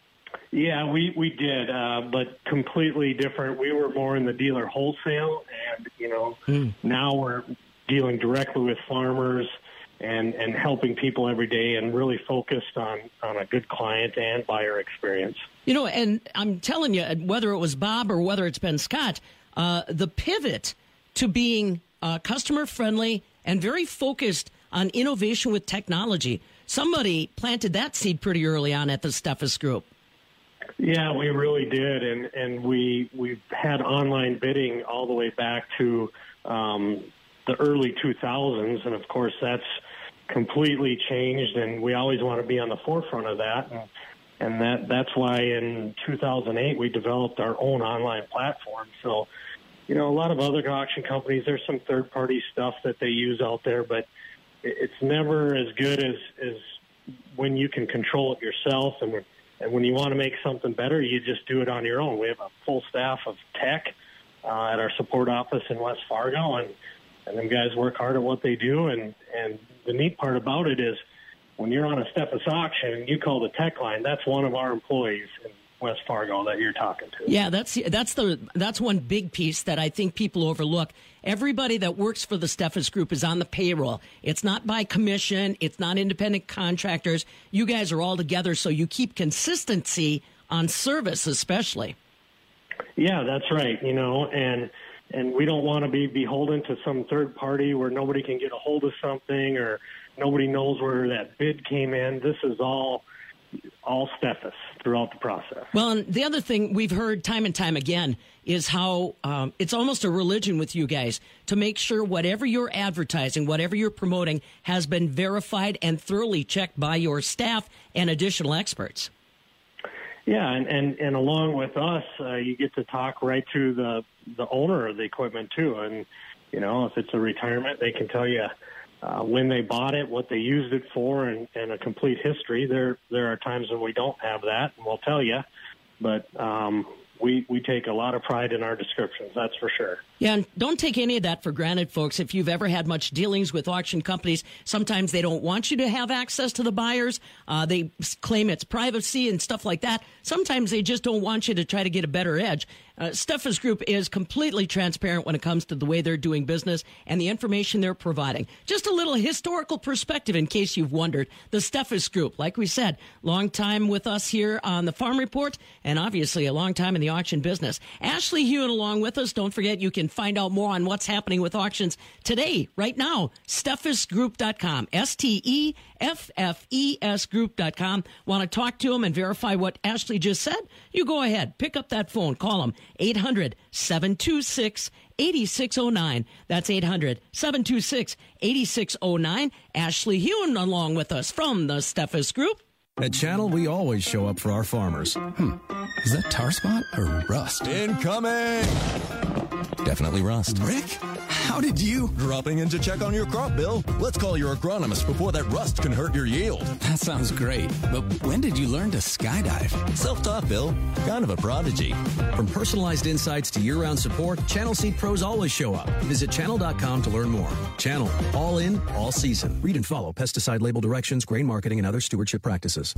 Yeah, we, we did, uh, but completely different. We were more in the dealer wholesale, and, you know, mm. now we're dealing directly with farmers and, and helping people every day, and really focused on, on a good client and buyer experience. You know, and I'm telling you, whether it was Bob or whether it's been Scott, uh, the pivot to being uh, customer-friendly and very focused on innovation with technology, somebody planted that seed pretty early on at the Steffes Group. Yeah, we really did, and, and we, we've had online bidding all the way back to um, the early two thousands, and of course that's completely changed, and we always want to be on the forefront of that, and, and that that's why in two thousand eight we developed our own online platform. So, you know, a lot of other auction companies, there's some third-party stuff that they use out there, but it's never as good as, as when you can control it yourself, and, and when you want to make something better, you just do it on your own. We have a full staff of tech uh, at our support office in West Fargo, and And them guys work hard at what they do, and, and the neat part about it is when you're on a Steffes auction and you call the tech line, that's one of our employees in West Fargo that you're talking to. Yeah, that's that's the that's one big piece that I think people overlook. Everybody that works for the Steffes Group is on the payroll. It's not by commission. It's not independent contractors. You guys are all together, so you keep consistency on service especially. Yeah, that's right, you know, and And we don't want to be beholden to some third party where nobody can get a hold of something or nobody knows where that bid came in. This is all all Steffes throughout the process. Well, and the other thing we've heard time and time again is how um, it's almost a religion with you guys to make sure whatever you're advertising, whatever you're promoting, has been verified and thoroughly checked by your staff and additional experts. Yeah, and, and, and along with us, uh, you get to talk right to the, the owner of the equipment, too. And, You know, if it's a retirement, they can tell you uh, when they bought it, what they used it for, and, and a complete history. There there are times when we don't have that, and we'll tell you. But um, we, we take a lot of pride in our descriptions, that's for sure. Yeah, and don't take any of that for granted, folks. If you've ever had much dealings with auction companies, sometimes they don't want you to have access to the buyers. Uh, they claim it's privacy and stuff like that. Sometimes they just don't want you to try to get a better edge. Uh, Steffes Group is completely transparent when it comes to the way they're doing business and the information they're providing. Just a little historical perspective in case you've wondered. The Steffes Group, like we said, long time with us here on the Farm Report, and obviously a long time in the auction business. Ashley Hewen along with us. Don't forget you can find out more on what's happening with auctions today, right now. Steffes Group dot com. S T E F F E S Group dot com. Want to talk to them and verify what Ashley just said? You go ahead. Pick up that phone. Call them. eight hundred, seven two six, eight six zero nine. That's eight hundred, seven two six, eight six zero nine. Ashley Hewen along with us from the Steffes Group. At Channel, we always show up for our farmers. Hmm. Is that tar spot or rust? Incoming! Definitely rust. Rick, how did you? Dropping in to check on your crop, Bill. Let's call your agronomist before that rust can hurt your yield. That sounds great. But when did you learn to skydive? Self-taught, Bill. Kind of a prodigy. From personalized insights to year-round support, Channel Seed pros always show up. Visit channel dot com to learn more. Channel, all in, all season. Read and follow pesticide label directions, grain marketing, and other stewardship practices.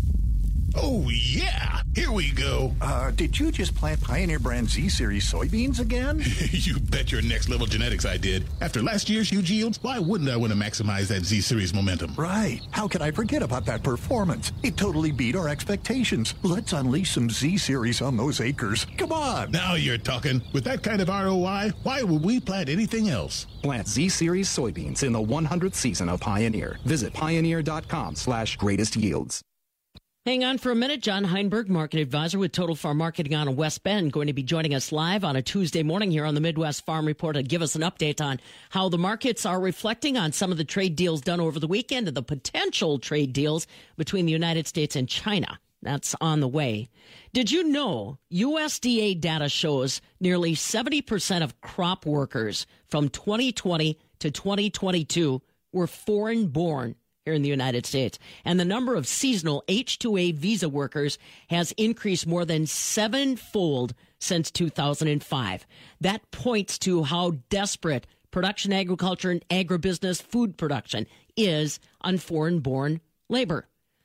Oh, yeah. Here we go. Uh, did you just plant Pioneer Brand Z-Series soybeans again? You bet your next level genetics I did. After last year's huge yields, why wouldn't I want to maximize that Z-Series momentum? Right. How could I forget about that performance? It totally beat our expectations. Let's unleash some Z-Series on those acres. Come on. Now you're talking. With that kind of R O I, why would we plant anything else? Plant Z-Series soybeans in the one hundredth season of Pioneer. Visit pioneer dot com slash greatest yields. Hang on for a minute. John Heinberg, market advisor with Total Farm Marketing on West Bend, going to be joining us live on a Tuesday morning here on the Midwest Farm Report to give us an update on how the markets are reflecting on some of the trade deals done over the weekend and the potential trade deals between the United States and China. That's on the way. Did you know U S D A data shows nearly seventy percent of crop workers from twenty twenty to twenty twenty-two were foreign-born here in the United States, and the number of seasonal H two A visa workers has increased more than sevenfold since two thousand five. That points to how desperate production agriculture and agribusiness food production is on foreign-born labor.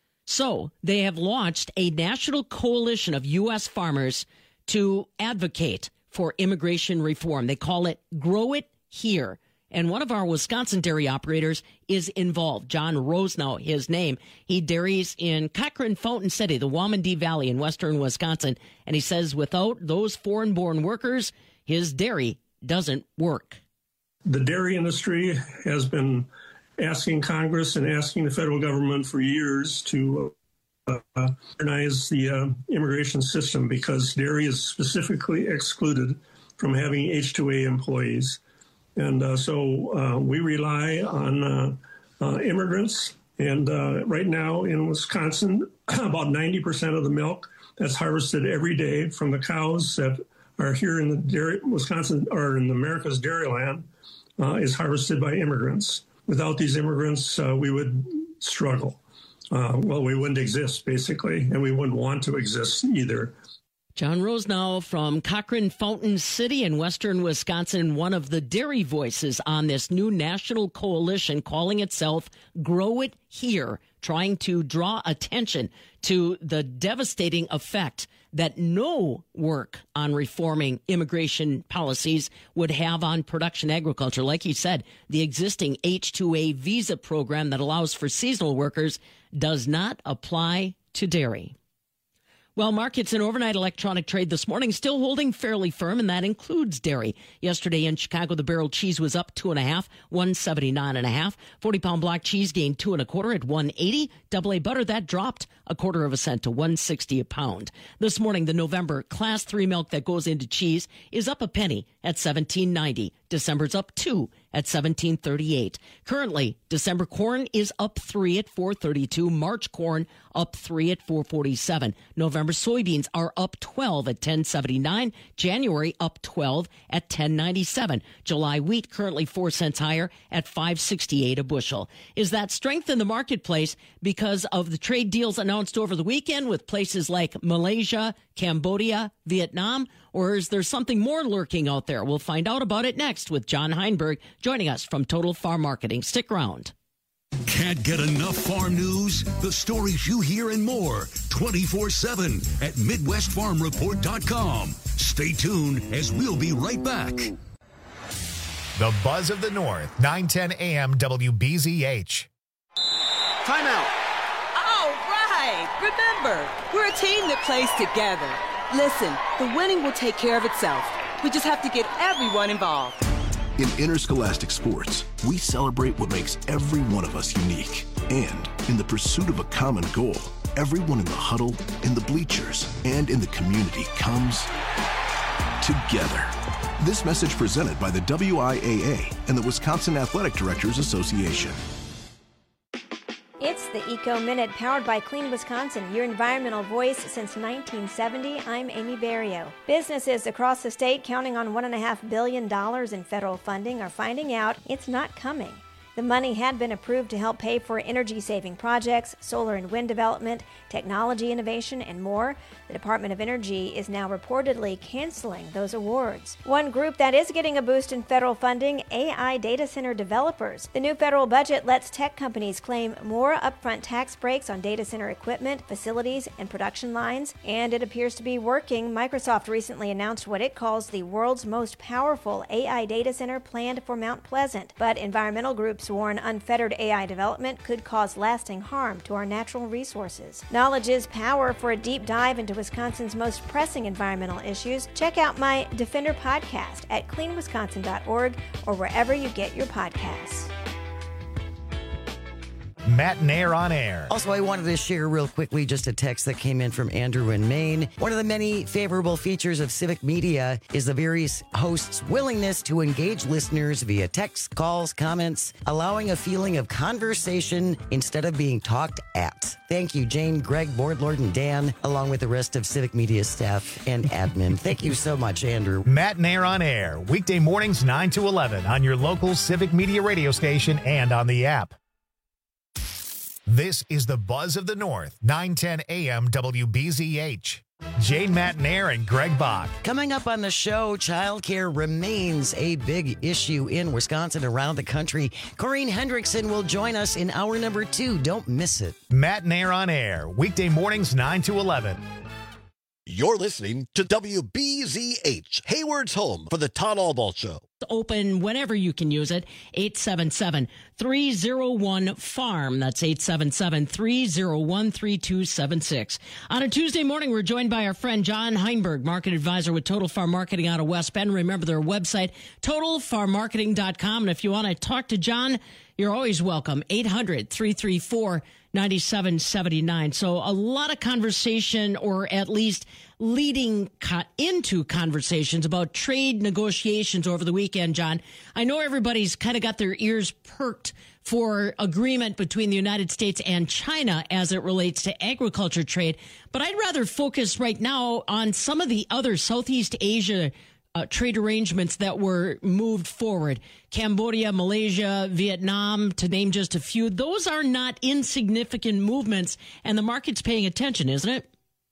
So they have launched a national coalition of U S farmers to advocate for immigration reform. They call it Grow It Here. And one of our Wisconsin dairy operators is involved. John Rosenau, his name. He dairies in Cochrane Fountain City, the Wamandee Valley in western Wisconsin. And he says without those foreign-born workers, his dairy doesn't work. The dairy industry has been asking Congress and asking the federal government for years to uh, modernize the uh, immigration system because dairy is specifically excluded from having H two A employees. And uh, so uh, we rely on uh, uh, immigrants. And uh, right now in Wisconsin, about ninety percent of the milk that's harvested every day from the cows that are here in the dairy, Wisconsin or in America's dairy land uh, is harvested by immigrants. Without these immigrants, uh, we would struggle. Uh, well, we wouldn't exist, basically, and we wouldn't want to exist either. John Rosenau from Cochrane Fountain City in western Wisconsin, one of the dairy voices on this new national coalition calling itself Grow It Here, trying to draw attention to the devastating effect that no work on reforming immigration policies would have on production agriculture. Like he said, the existing H two A visa program that allows for seasonal workers does not apply to dairy. Well, markets in overnight electronic trade this morning still holding fairly firm, and that includes dairy. Yesterday in Chicago, the barrel cheese was up two and a half, one seventy-nine and a half. forty pound block cheese gained two and a quarter at one eighty. Double A butter, that dropped a quarter of a cent to one sixty a pound. This morning, the November class three milk that goes into cheese is up a penny at seventeen ninety. December's up two at seventeen thirty-eight. Currently, December corn is up three at four thirty-two. March corn up three at four forty-seven. November soybeans are up twelve at ten seventy-nine. January up twelve at ten ninety-seven. July wheat currently four cents higher at five sixty-eight a bushel. Is that strength in the marketplace because of the trade deals announced over the weekend with places like Malaysia, Cambodia, Vietnam, or is there something more lurking out there? We'll find out about it next with John Heinberg joining us from Total Farm Marketing. Stick around. Can't get enough farm news? The stories you hear and more twenty-four seven at Midwest Farm Report dot com. Stay tuned as we'll be right back. The Buzz of the North, nine ten A M W B Z H. Timeout. All right. Remember, we're a team that plays together. Listen, the winning will take care of itself. We just have to get everyone involved. In interscholastic sports, we celebrate what makes every one of us unique. And in the pursuit of a common goal, everyone in the huddle, in the bleachers, and in the community comes together. This message presented by the W I A A and the Wisconsin Athletic Directors Association. It's the Eco Minute, powered by Clean Wisconsin, your environmental voice since nineteen seventy. I'm Amy Barrio. Businesses across the state counting on one point five billion dollars in federal funding are finding out it's not coming. The money had been approved to help pay for energy-saving projects, solar and wind development, technology innovation, and more. The Department of Energy is now reportedly canceling those awards. One group that is getting a boost in federal funding, A I data center developers. The new federal budget lets tech companies claim more upfront tax breaks on data center equipment, facilities, and production lines, and it appears to be working. Microsoft recently announced what it calls the world's most powerful A I data center planned for Mount Pleasant, but environmental groups warn unfettered A I development could cause lasting harm to our natural resources. Knowledge is power. For a deep dive into Wisconsin's most pressing environmental issues, check out my Defender podcast at clean wisconsin dot org or wherever you get your podcasts. Matt Nair on air. Also, I wanted to share real quickly just a text that came in from Andrew in Maine. One of the many favorable features of Civic Media is the various hosts' willingness to engage listeners via text, calls, comments, allowing a feeling of conversation instead of being talked at. Thank you, Jane, Greg, Boardlord, and Dan, along with the rest of Civic Media staff and admin. Thank you so much, Andrew. Matt Nair on air, weekday mornings nine to eleven on your local Civic Media radio station and on the app. This is the Buzz of the North, nine ten A M W B Z H. Jane Matt Nair and Greg Bach. Coming up on the show, childcare remains a big issue in Wisconsin, around the country. Corrine Hendrickson will join us in hour number two. Don't miss it. Matt Nair on air, weekday mornings nine to eleven. You're listening to W B Z H, Hayward's home for the Todd Albaugh Show. Open whenever you can use it. eight seven seven, three oh one, farm. That's eight seven seven, three oh one, three two seven six. On a Tuesday morning, we're joined by our friend John Heinberg, market advisor with Total Farm Marketing out of West Bend. Remember their website, total farm marketing dot com. And if you want to talk to John, you're always welcome. eight hundred, three three four, nine seven seven nine. So a lot of conversation, or at least leading co- into conversations about trade negotiations over the weekend, John. I know everybody's kind of got their ears perked for agreement between the United States and China as it relates to agriculture trade, but I'd rather focus right now on some of the other Southeast Asia Uh, trade arrangements that were moved forward. Cambodia, Malaysia, Vietnam, to name just a few. Those are not insignificant movements, and the market's paying attention, isn't it?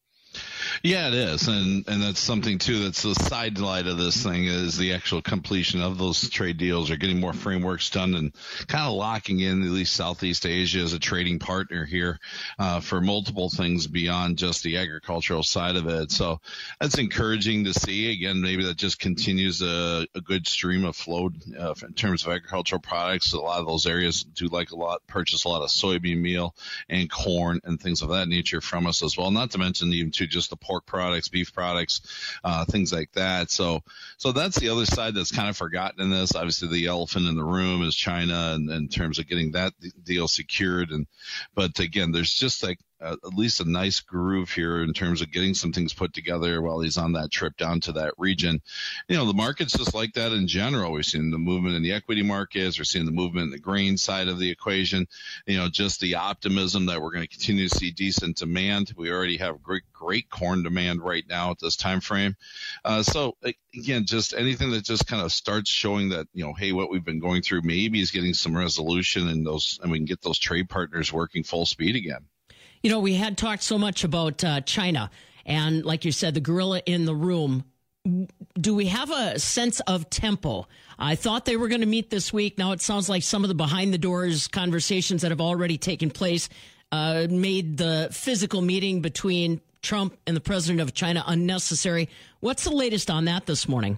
Yeah, it is. And and that's something, too, that's the side light of this thing is the actual completion of those trade deals, or getting more frameworks done and kind of locking in at least Southeast Asia as a trading partner here uh, for multiple things beyond just the agricultural side of it. So that's encouraging to see. Again, maybe that just continues a, a good stream of flow uh, in terms of agricultural products. A lot of those areas do like a lot, purchase a lot of soybean meal and corn and things of that nature from us as well. Not to mention even to just the pork products, beef products, uh, things like that. So, so that's the other side that's kind of forgotten in this. Obviously, the elephant in the room is China, and in terms of getting that deal secured. And, but again, there's just like uh, at least a nice groove here in terms of getting some things put together while he's on that trip down to that region. You know, the market's just like that in general. We've seen the movement in the equity markets. We're seeing the movement in the grain side of the equation. You know, just the optimism that we're going to continue to see decent demand. We already have great, great corn demand right now at this time frame. Uh, so again, just anything that just kind of starts showing that, you know, hey, what we've been going through maybe is getting some resolution and those, and we can get those trade partners working full speed again. You know, we had talked so much about uh, China and, like you said, the gorilla in the room. Do we have a sense of tempo? I thought they were going to meet this week. Now it sounds like some of the behind the doors conversations that have already taken place uh, made the physical meeting between Trump and the president of China unnecessary. What's the latest on that this morning?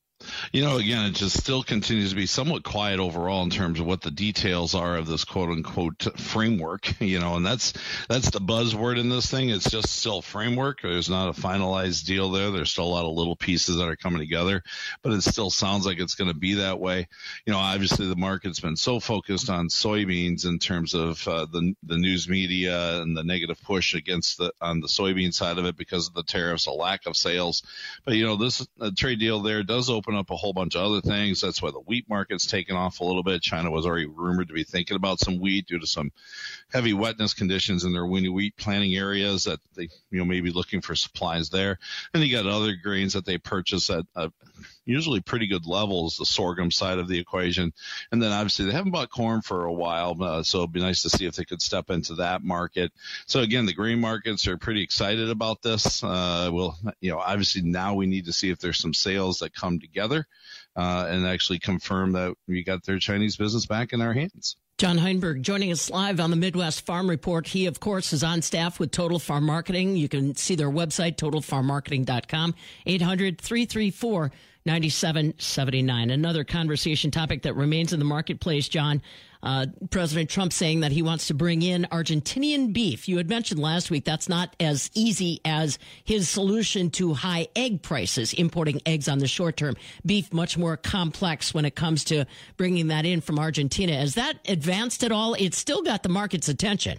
You know, again, it just still continues to be somewhat quiet overall in terms of what the details are of this quote unquote framework, you know, and that's that's the buzzword in this thing. It's just still framework. There's not a finalized deal there. There's still a lot of little pieces that are coming together, but it still sounds like it's going to be that way. You know, obviously the market's been so focused on soybeans in terms of uh, the the news media and the negative push against the on the soybean side of it because of the tariffs, a lack of sales. But, you know, this uh, trade deal there does open up a whole bunch of other things. That's why the wheat market's taken off a little bit. China was already rumored to be thinking about some wheat due to some heavy wetness conditions in their wheat planting areas that they, you know, may be looking for supplies there. And you got other grains that they purchase at uh, usually pretty good levels, the sorghum side of the equation. And then obviously they haven't bought corn for a while, uh, so it'd be nice to see if they could step into that market. So again, the grain markets are pretty excited about this. Uh, we'll, you know, obviously now we need to see if there's some sales that come together. Uh, and actually confirm that we got their Chinese business back in our hands. John Heinberg joining us live on the Midwest Farm Report. He, of course, is on staff with Total Farm Marketing. You can see their website, total farm marketing dot com, eight hundred, three three four, nine seven seven nine. Another conversation topic that remains in the marketplace, John. Uh, President Trump saying that he wants to bring in Argentinian beef. You had mentioned last week that's not as easy as his solution to high egg prices, importing eggs on the short term. Beef much more complex when it comes to bringing that in from Argentina. Has that advanced at all? It's still got the market's attention.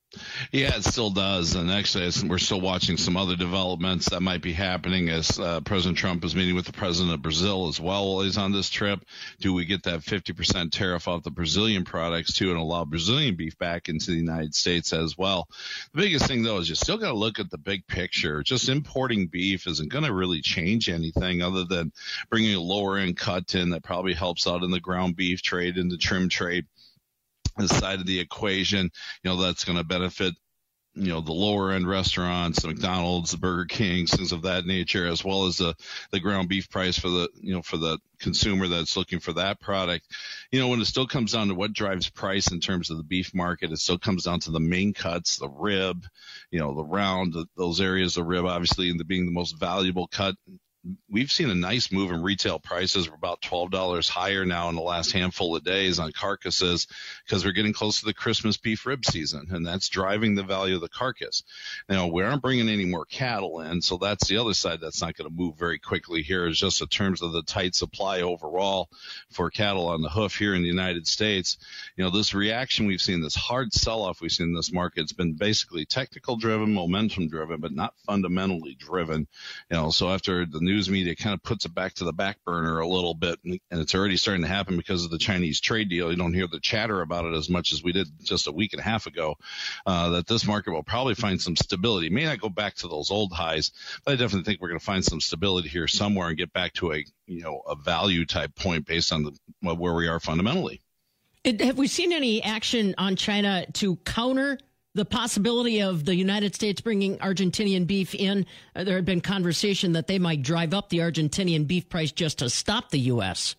Yeah, it still does. And actually, we're still watching some other developments that might be happening as uh, President Trump is meeting with the president of Brazil as well while he's on this trip. Do we get that fifty percent tariff off the Brazilian products, too, and allow Brazilian beef back into the United States as well? The biggest thing, though, is you still got to look at the big picture. Just importing beef isn't going to really change anything other than bringing a lower-end cut in that probably helps out in the ground beef trade and the trim trade. The side of the equation, you know, that's going to benefit, you know, the lower end restaurants, the McDonald's, the Burger Kings, things of that nature, as well as the, the ground beef price for the, you know, for the consumer that's looking for that product. You know, when it still comes down to what drives price in terms of the beef market, it still comes down to the main cuts, the rib, you know, the round, those areas of rib, obviously, and the being the most valuable cut. We've seen a nice move in retail prices. We're about twelve dollars higher now in the last handful of days on carcasses because we're getting close to the Christmas beef rib season, and that's driving the value of the carcass. Now, we aren't bringing any more cattle in, so that's the other side that's not going to move very quickly here is just in terms of the tight supply overall for cattle on the hoof here in the United States. You know, this reaction we've seen, this hard sell-off we've seen in this market, it's been basically technical driven, momentum driven, but not fundamentally driven. You know, so after the news media kind of puts it back to the back burner a little bit, and it's already starting to happen because of the Chinese trade deal. You don't hear the chatter about it as much as we did just a week and a half ago, uh, that this market will probably find some stability. It may not go back to those old highs, but I definitely think we're going to find some stability here somewhere and get back to a, you know, a value type point based on the, where we are fundamentally. It, have we seen any action on China to counter the possibility of the United States bringing Argentinian beef in? Uh, there had been conversation that they might drive up the Argentinian beef price just to stop the U S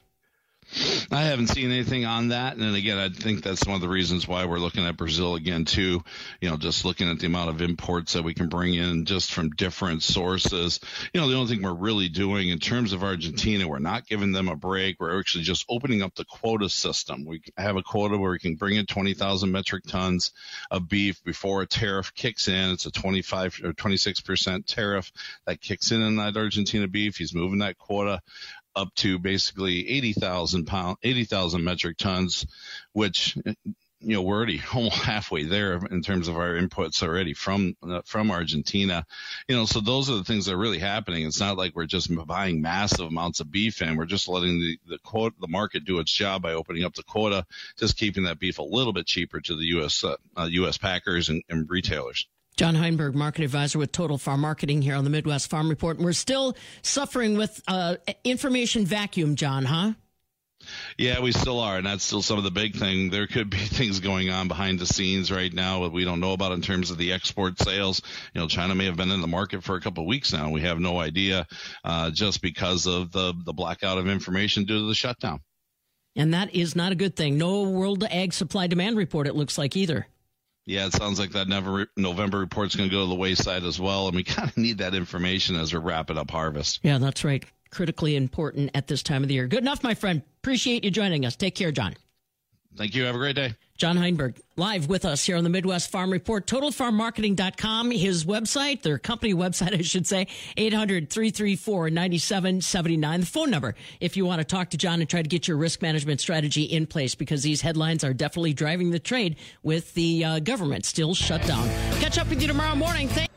I haven't seen anything on that. And then again, I think that's one of the reasons why we're looking at Brazil again, too. You know, just looking at the amount of imports that we can bring in just from different sources. You know, the only thing we're really doing in terms of Argentina, we're not giving them a break. We're actually just opening up the quota system. We have a quota where we can bring in twenty thousand metric tons of beef before a tariff kicks in. It's a twenty-five or twenty-six percent tariff that kicks in on that Argentina beef. He's moving that quota up to basically eighty thousand pound, eighty thousand metric tons, which you know, we're already almost halfway there in terms of our inputs already from uh, from Argentina. You know, so those are the things that are really happening. It's not like we're just buying massive amounts of beef in. We're just letting the the quote the market do its job by opening up the quota, just keeping that beef a little bit cheaper to the U S uh, uh, U S packers and, and retailers. John Heinberg, market advisor with Total Farm Marketing here on the Midwest Farm Report. We're still suffering with uh, information vacuum, John, huh? Yeah, we still are, and that's still some of the big thing. There could be things going on behind the scenes right now that we don't know about in terms of the export sales. You know, China may have been in the market for a couple of weeks now. We have no idea uh, just because of the, the blackout of information due to the shutdown. And that is not a good thing. No World Ag Supply Demand Report, it looks like, either. Yeah, it sounds like that never, November report's going to go to the wayside as well, and we kind of need that information as we're wrapping up harvest. Yeah, that's right. Critically important at this time of the year. Good enough, my friend. Appreciate you joining us. Take care, John. Thank you. Have a great day. John Heinberg, live with us here on the Midwest Farm Report. Total Farm Marketing dot com, his website, their company website, I should say, eight hundred, three three four, nine seven seven nine. The phone number, if you want to talk to John and try to get your risk management strategy in place, because these headlines are definitely driving the trade with the uh, government still shut down. Catch up with you tomorrow morning. Thank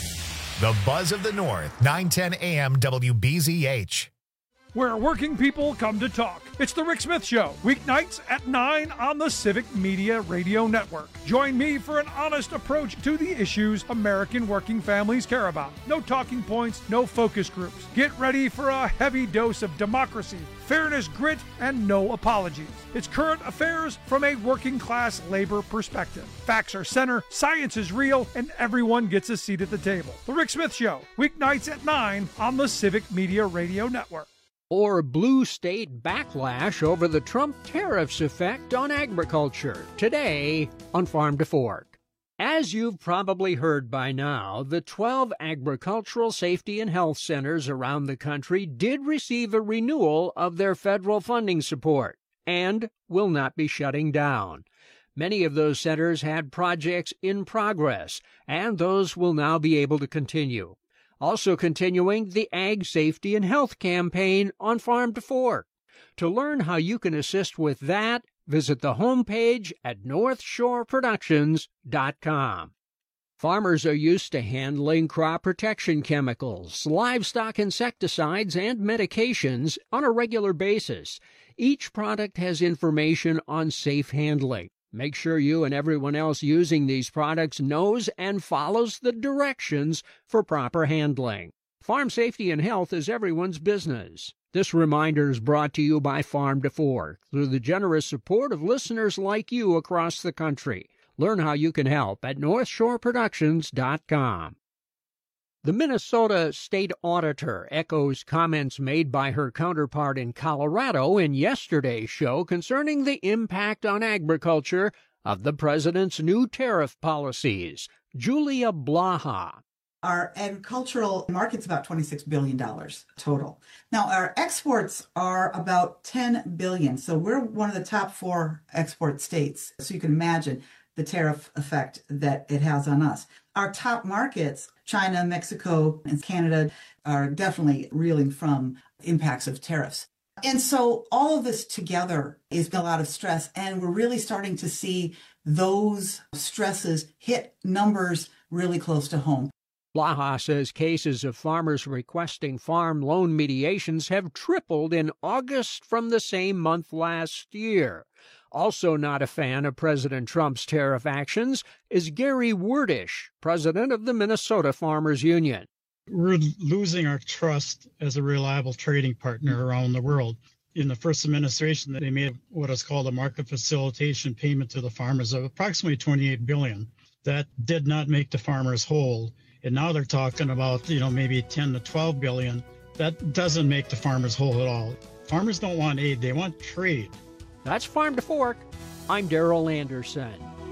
The Buzz of the North, nine ten A M W B Z H. Where working people come to talk. It's the Rick Smith Show, weeknights at nine on the Civic Media Radio Network. Join me for an honest approach to the issues American working families care about. No talking points, no focus groups. Get ready for a heavy dose of democracy, fairness, grit, and no apologies. It's current affairs from a working class labor perspective. Facts are center, science is real, and everyone gets a seat at the table. The Rick Smith Show, weeknights at nine on the Civic Media Radio Network. Or blue state backlash over the Trump tariffs effect on agriculture. Today on Farm to Fork. As you've probably heard by now, the twelve agricultural safety and health centers around the country did receive a renewal of their federal funding support and will not be shutting down. Many of those centers had projects in progress, and those will now be able to continue. Also continuing the Ag Safety and Health campaign on Farm to Fork. To learn how you can assist with that, visit the homepage at north shore productions dot com. Farmers are used to handling crop protection chemicals, livestock insecticides, and medications on a regular basis. Each product has information on safe handling. Make sure you and everyone else using these products knows and follows the directions for proper handling. Farm safety and health is everyone's business. This reminder is brought to you by Farm to Fork through the generous support of listeners like you across the country. Learn how you can help at north shore productions dot com. The Minnesota State Auditor echoes comments made by her counterpart in Colorado in yesterday's show concerning the impact on agriculture of the president's new tariff policies. Julia Blaha. Our agricultural market's about twenty-six billion dollars total. Now, our exports are about ten billion dollars. So we're one of the top four export states. So you can imagine the tariff effect that it has on us. Our top markets, China, Mexico, and Canada, are definitely reeling from impacts of tariffs. And so all of this together is a lot of stress, and we're really starting to see those stresses hit numbers really close to home. Blaha says cases of farmers requesting farm loan mediations have tripled in August from the same month last year. Also not a fan of President Trump's tariff actions is Gary Werdish, president of the Minnesota Farmers Union. We're losing our trust as a reliable trading partner around the world. In the first administration, they made what is called a market facilitation payment to the farmers of approximately twenty-eight billion dollars. That did not make the farmers whole. And now they're talking about, you know, maybe ten to twelve billion dollars. That doesn't make the farmers whole at all. Farmers don't want aid, they want trade. That's Farm to Fork. I'm Darrell Anderson.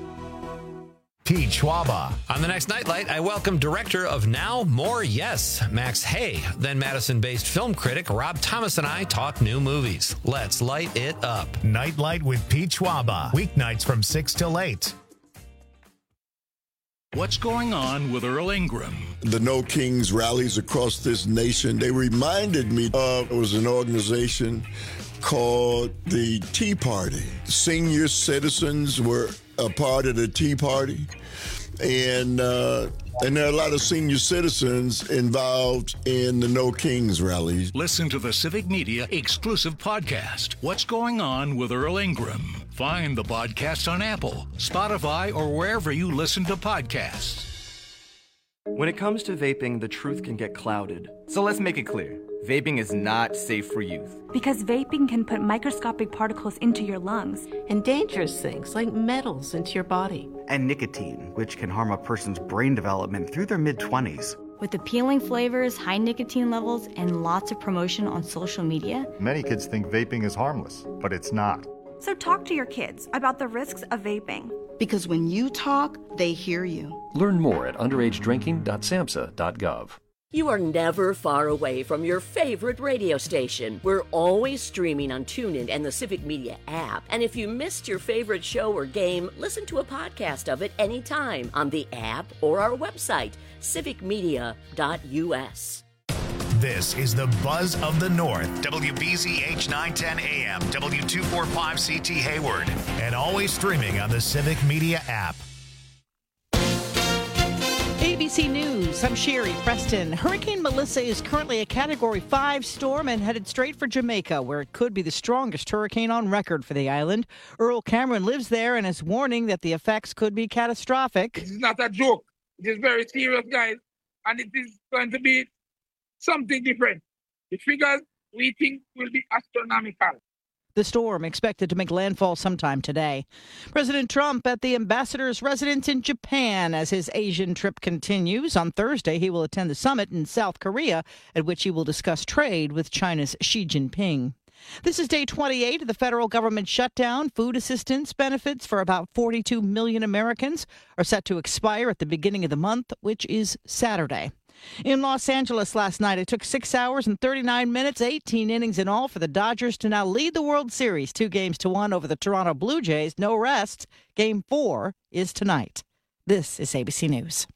Pete Schwaba. On the next Nightlight, I welcome director of Now More Yes, Max Hay. Then Madison-based film critic Rob Thomas and I talk new movies. Let's light it up. Nightlight with Pete Schwaba. Weeknights from six till eight. What's going on with Earl Ingram? The No Kings rallies across this nation, they reminded me of, it was an organization called the Tea Party. Senior citizens were a part of the Tea Party, and uh, and there are a lot of senior citizens involved in the No Kings rallies. Listen to the Civic Media exclusive podcast, What's Going On with Earl Ingram. Find the podcast on Apple, Spotify, or wherever you listen to podcasts. When it comes to vaping, the truth can get clouded. So let's make it clear. Vaping is not safe for youth. Because vaping can put microscopic particles into your lungs. And dangerous things like metals into your body. And nicotine, which can harm a person's brain development through their mid-twenties. With appealing flavors, high nicotine levels, and lots of promotion on social media. Many kids think vaping is harmless, but it's not. So talk to your kids about the risks of vaping. Because when you talk, they hear you. Learn more at underage drinking dot samhsa dot gov. You are never far away from your favorite radio station. We're always streaming on TuneIn and the Civic Media app. And if you missed your favorite show or game, listen to a podcast of it anytime on the app or our website, civic media dot u s. This is the Buzz of the North, W B Z H nine ten A M, W two forty-five C T Hayward, and always streaming on the Civic Media app. A B C News, I'm Sherry Preston. Hurricane Melissa is currently a Category five storm and headed straight for Jamaica, where it could be the strongest hurricane on record for the island. Earl Cameron lives there and is warning that the effects could be catastrophic. This is not a joke. It is very serious, guys, and it is going to be something different. The figures we think will be astronomical. The storm expected to make landfall sometime today. President Trump at the ambassador's residence in Japan as his Asian trip continues. On Thursday, he will attend the summit in South Korea, at which he will discuss trade with China's Xi Jinping. This is day twenty-eight of the federal government shutdown. Food assistance benefits for about forty-two million Americans are set to expire at the beginning of the month, which is Saturday. In Los Angeles last night, it took six hours and thirty-nine minutes, eighteen innings in all for the Dodgers to now lead the World Series two games to one over the Toronto Blue Jays. No rest. Game four is tonight. This is A B C News.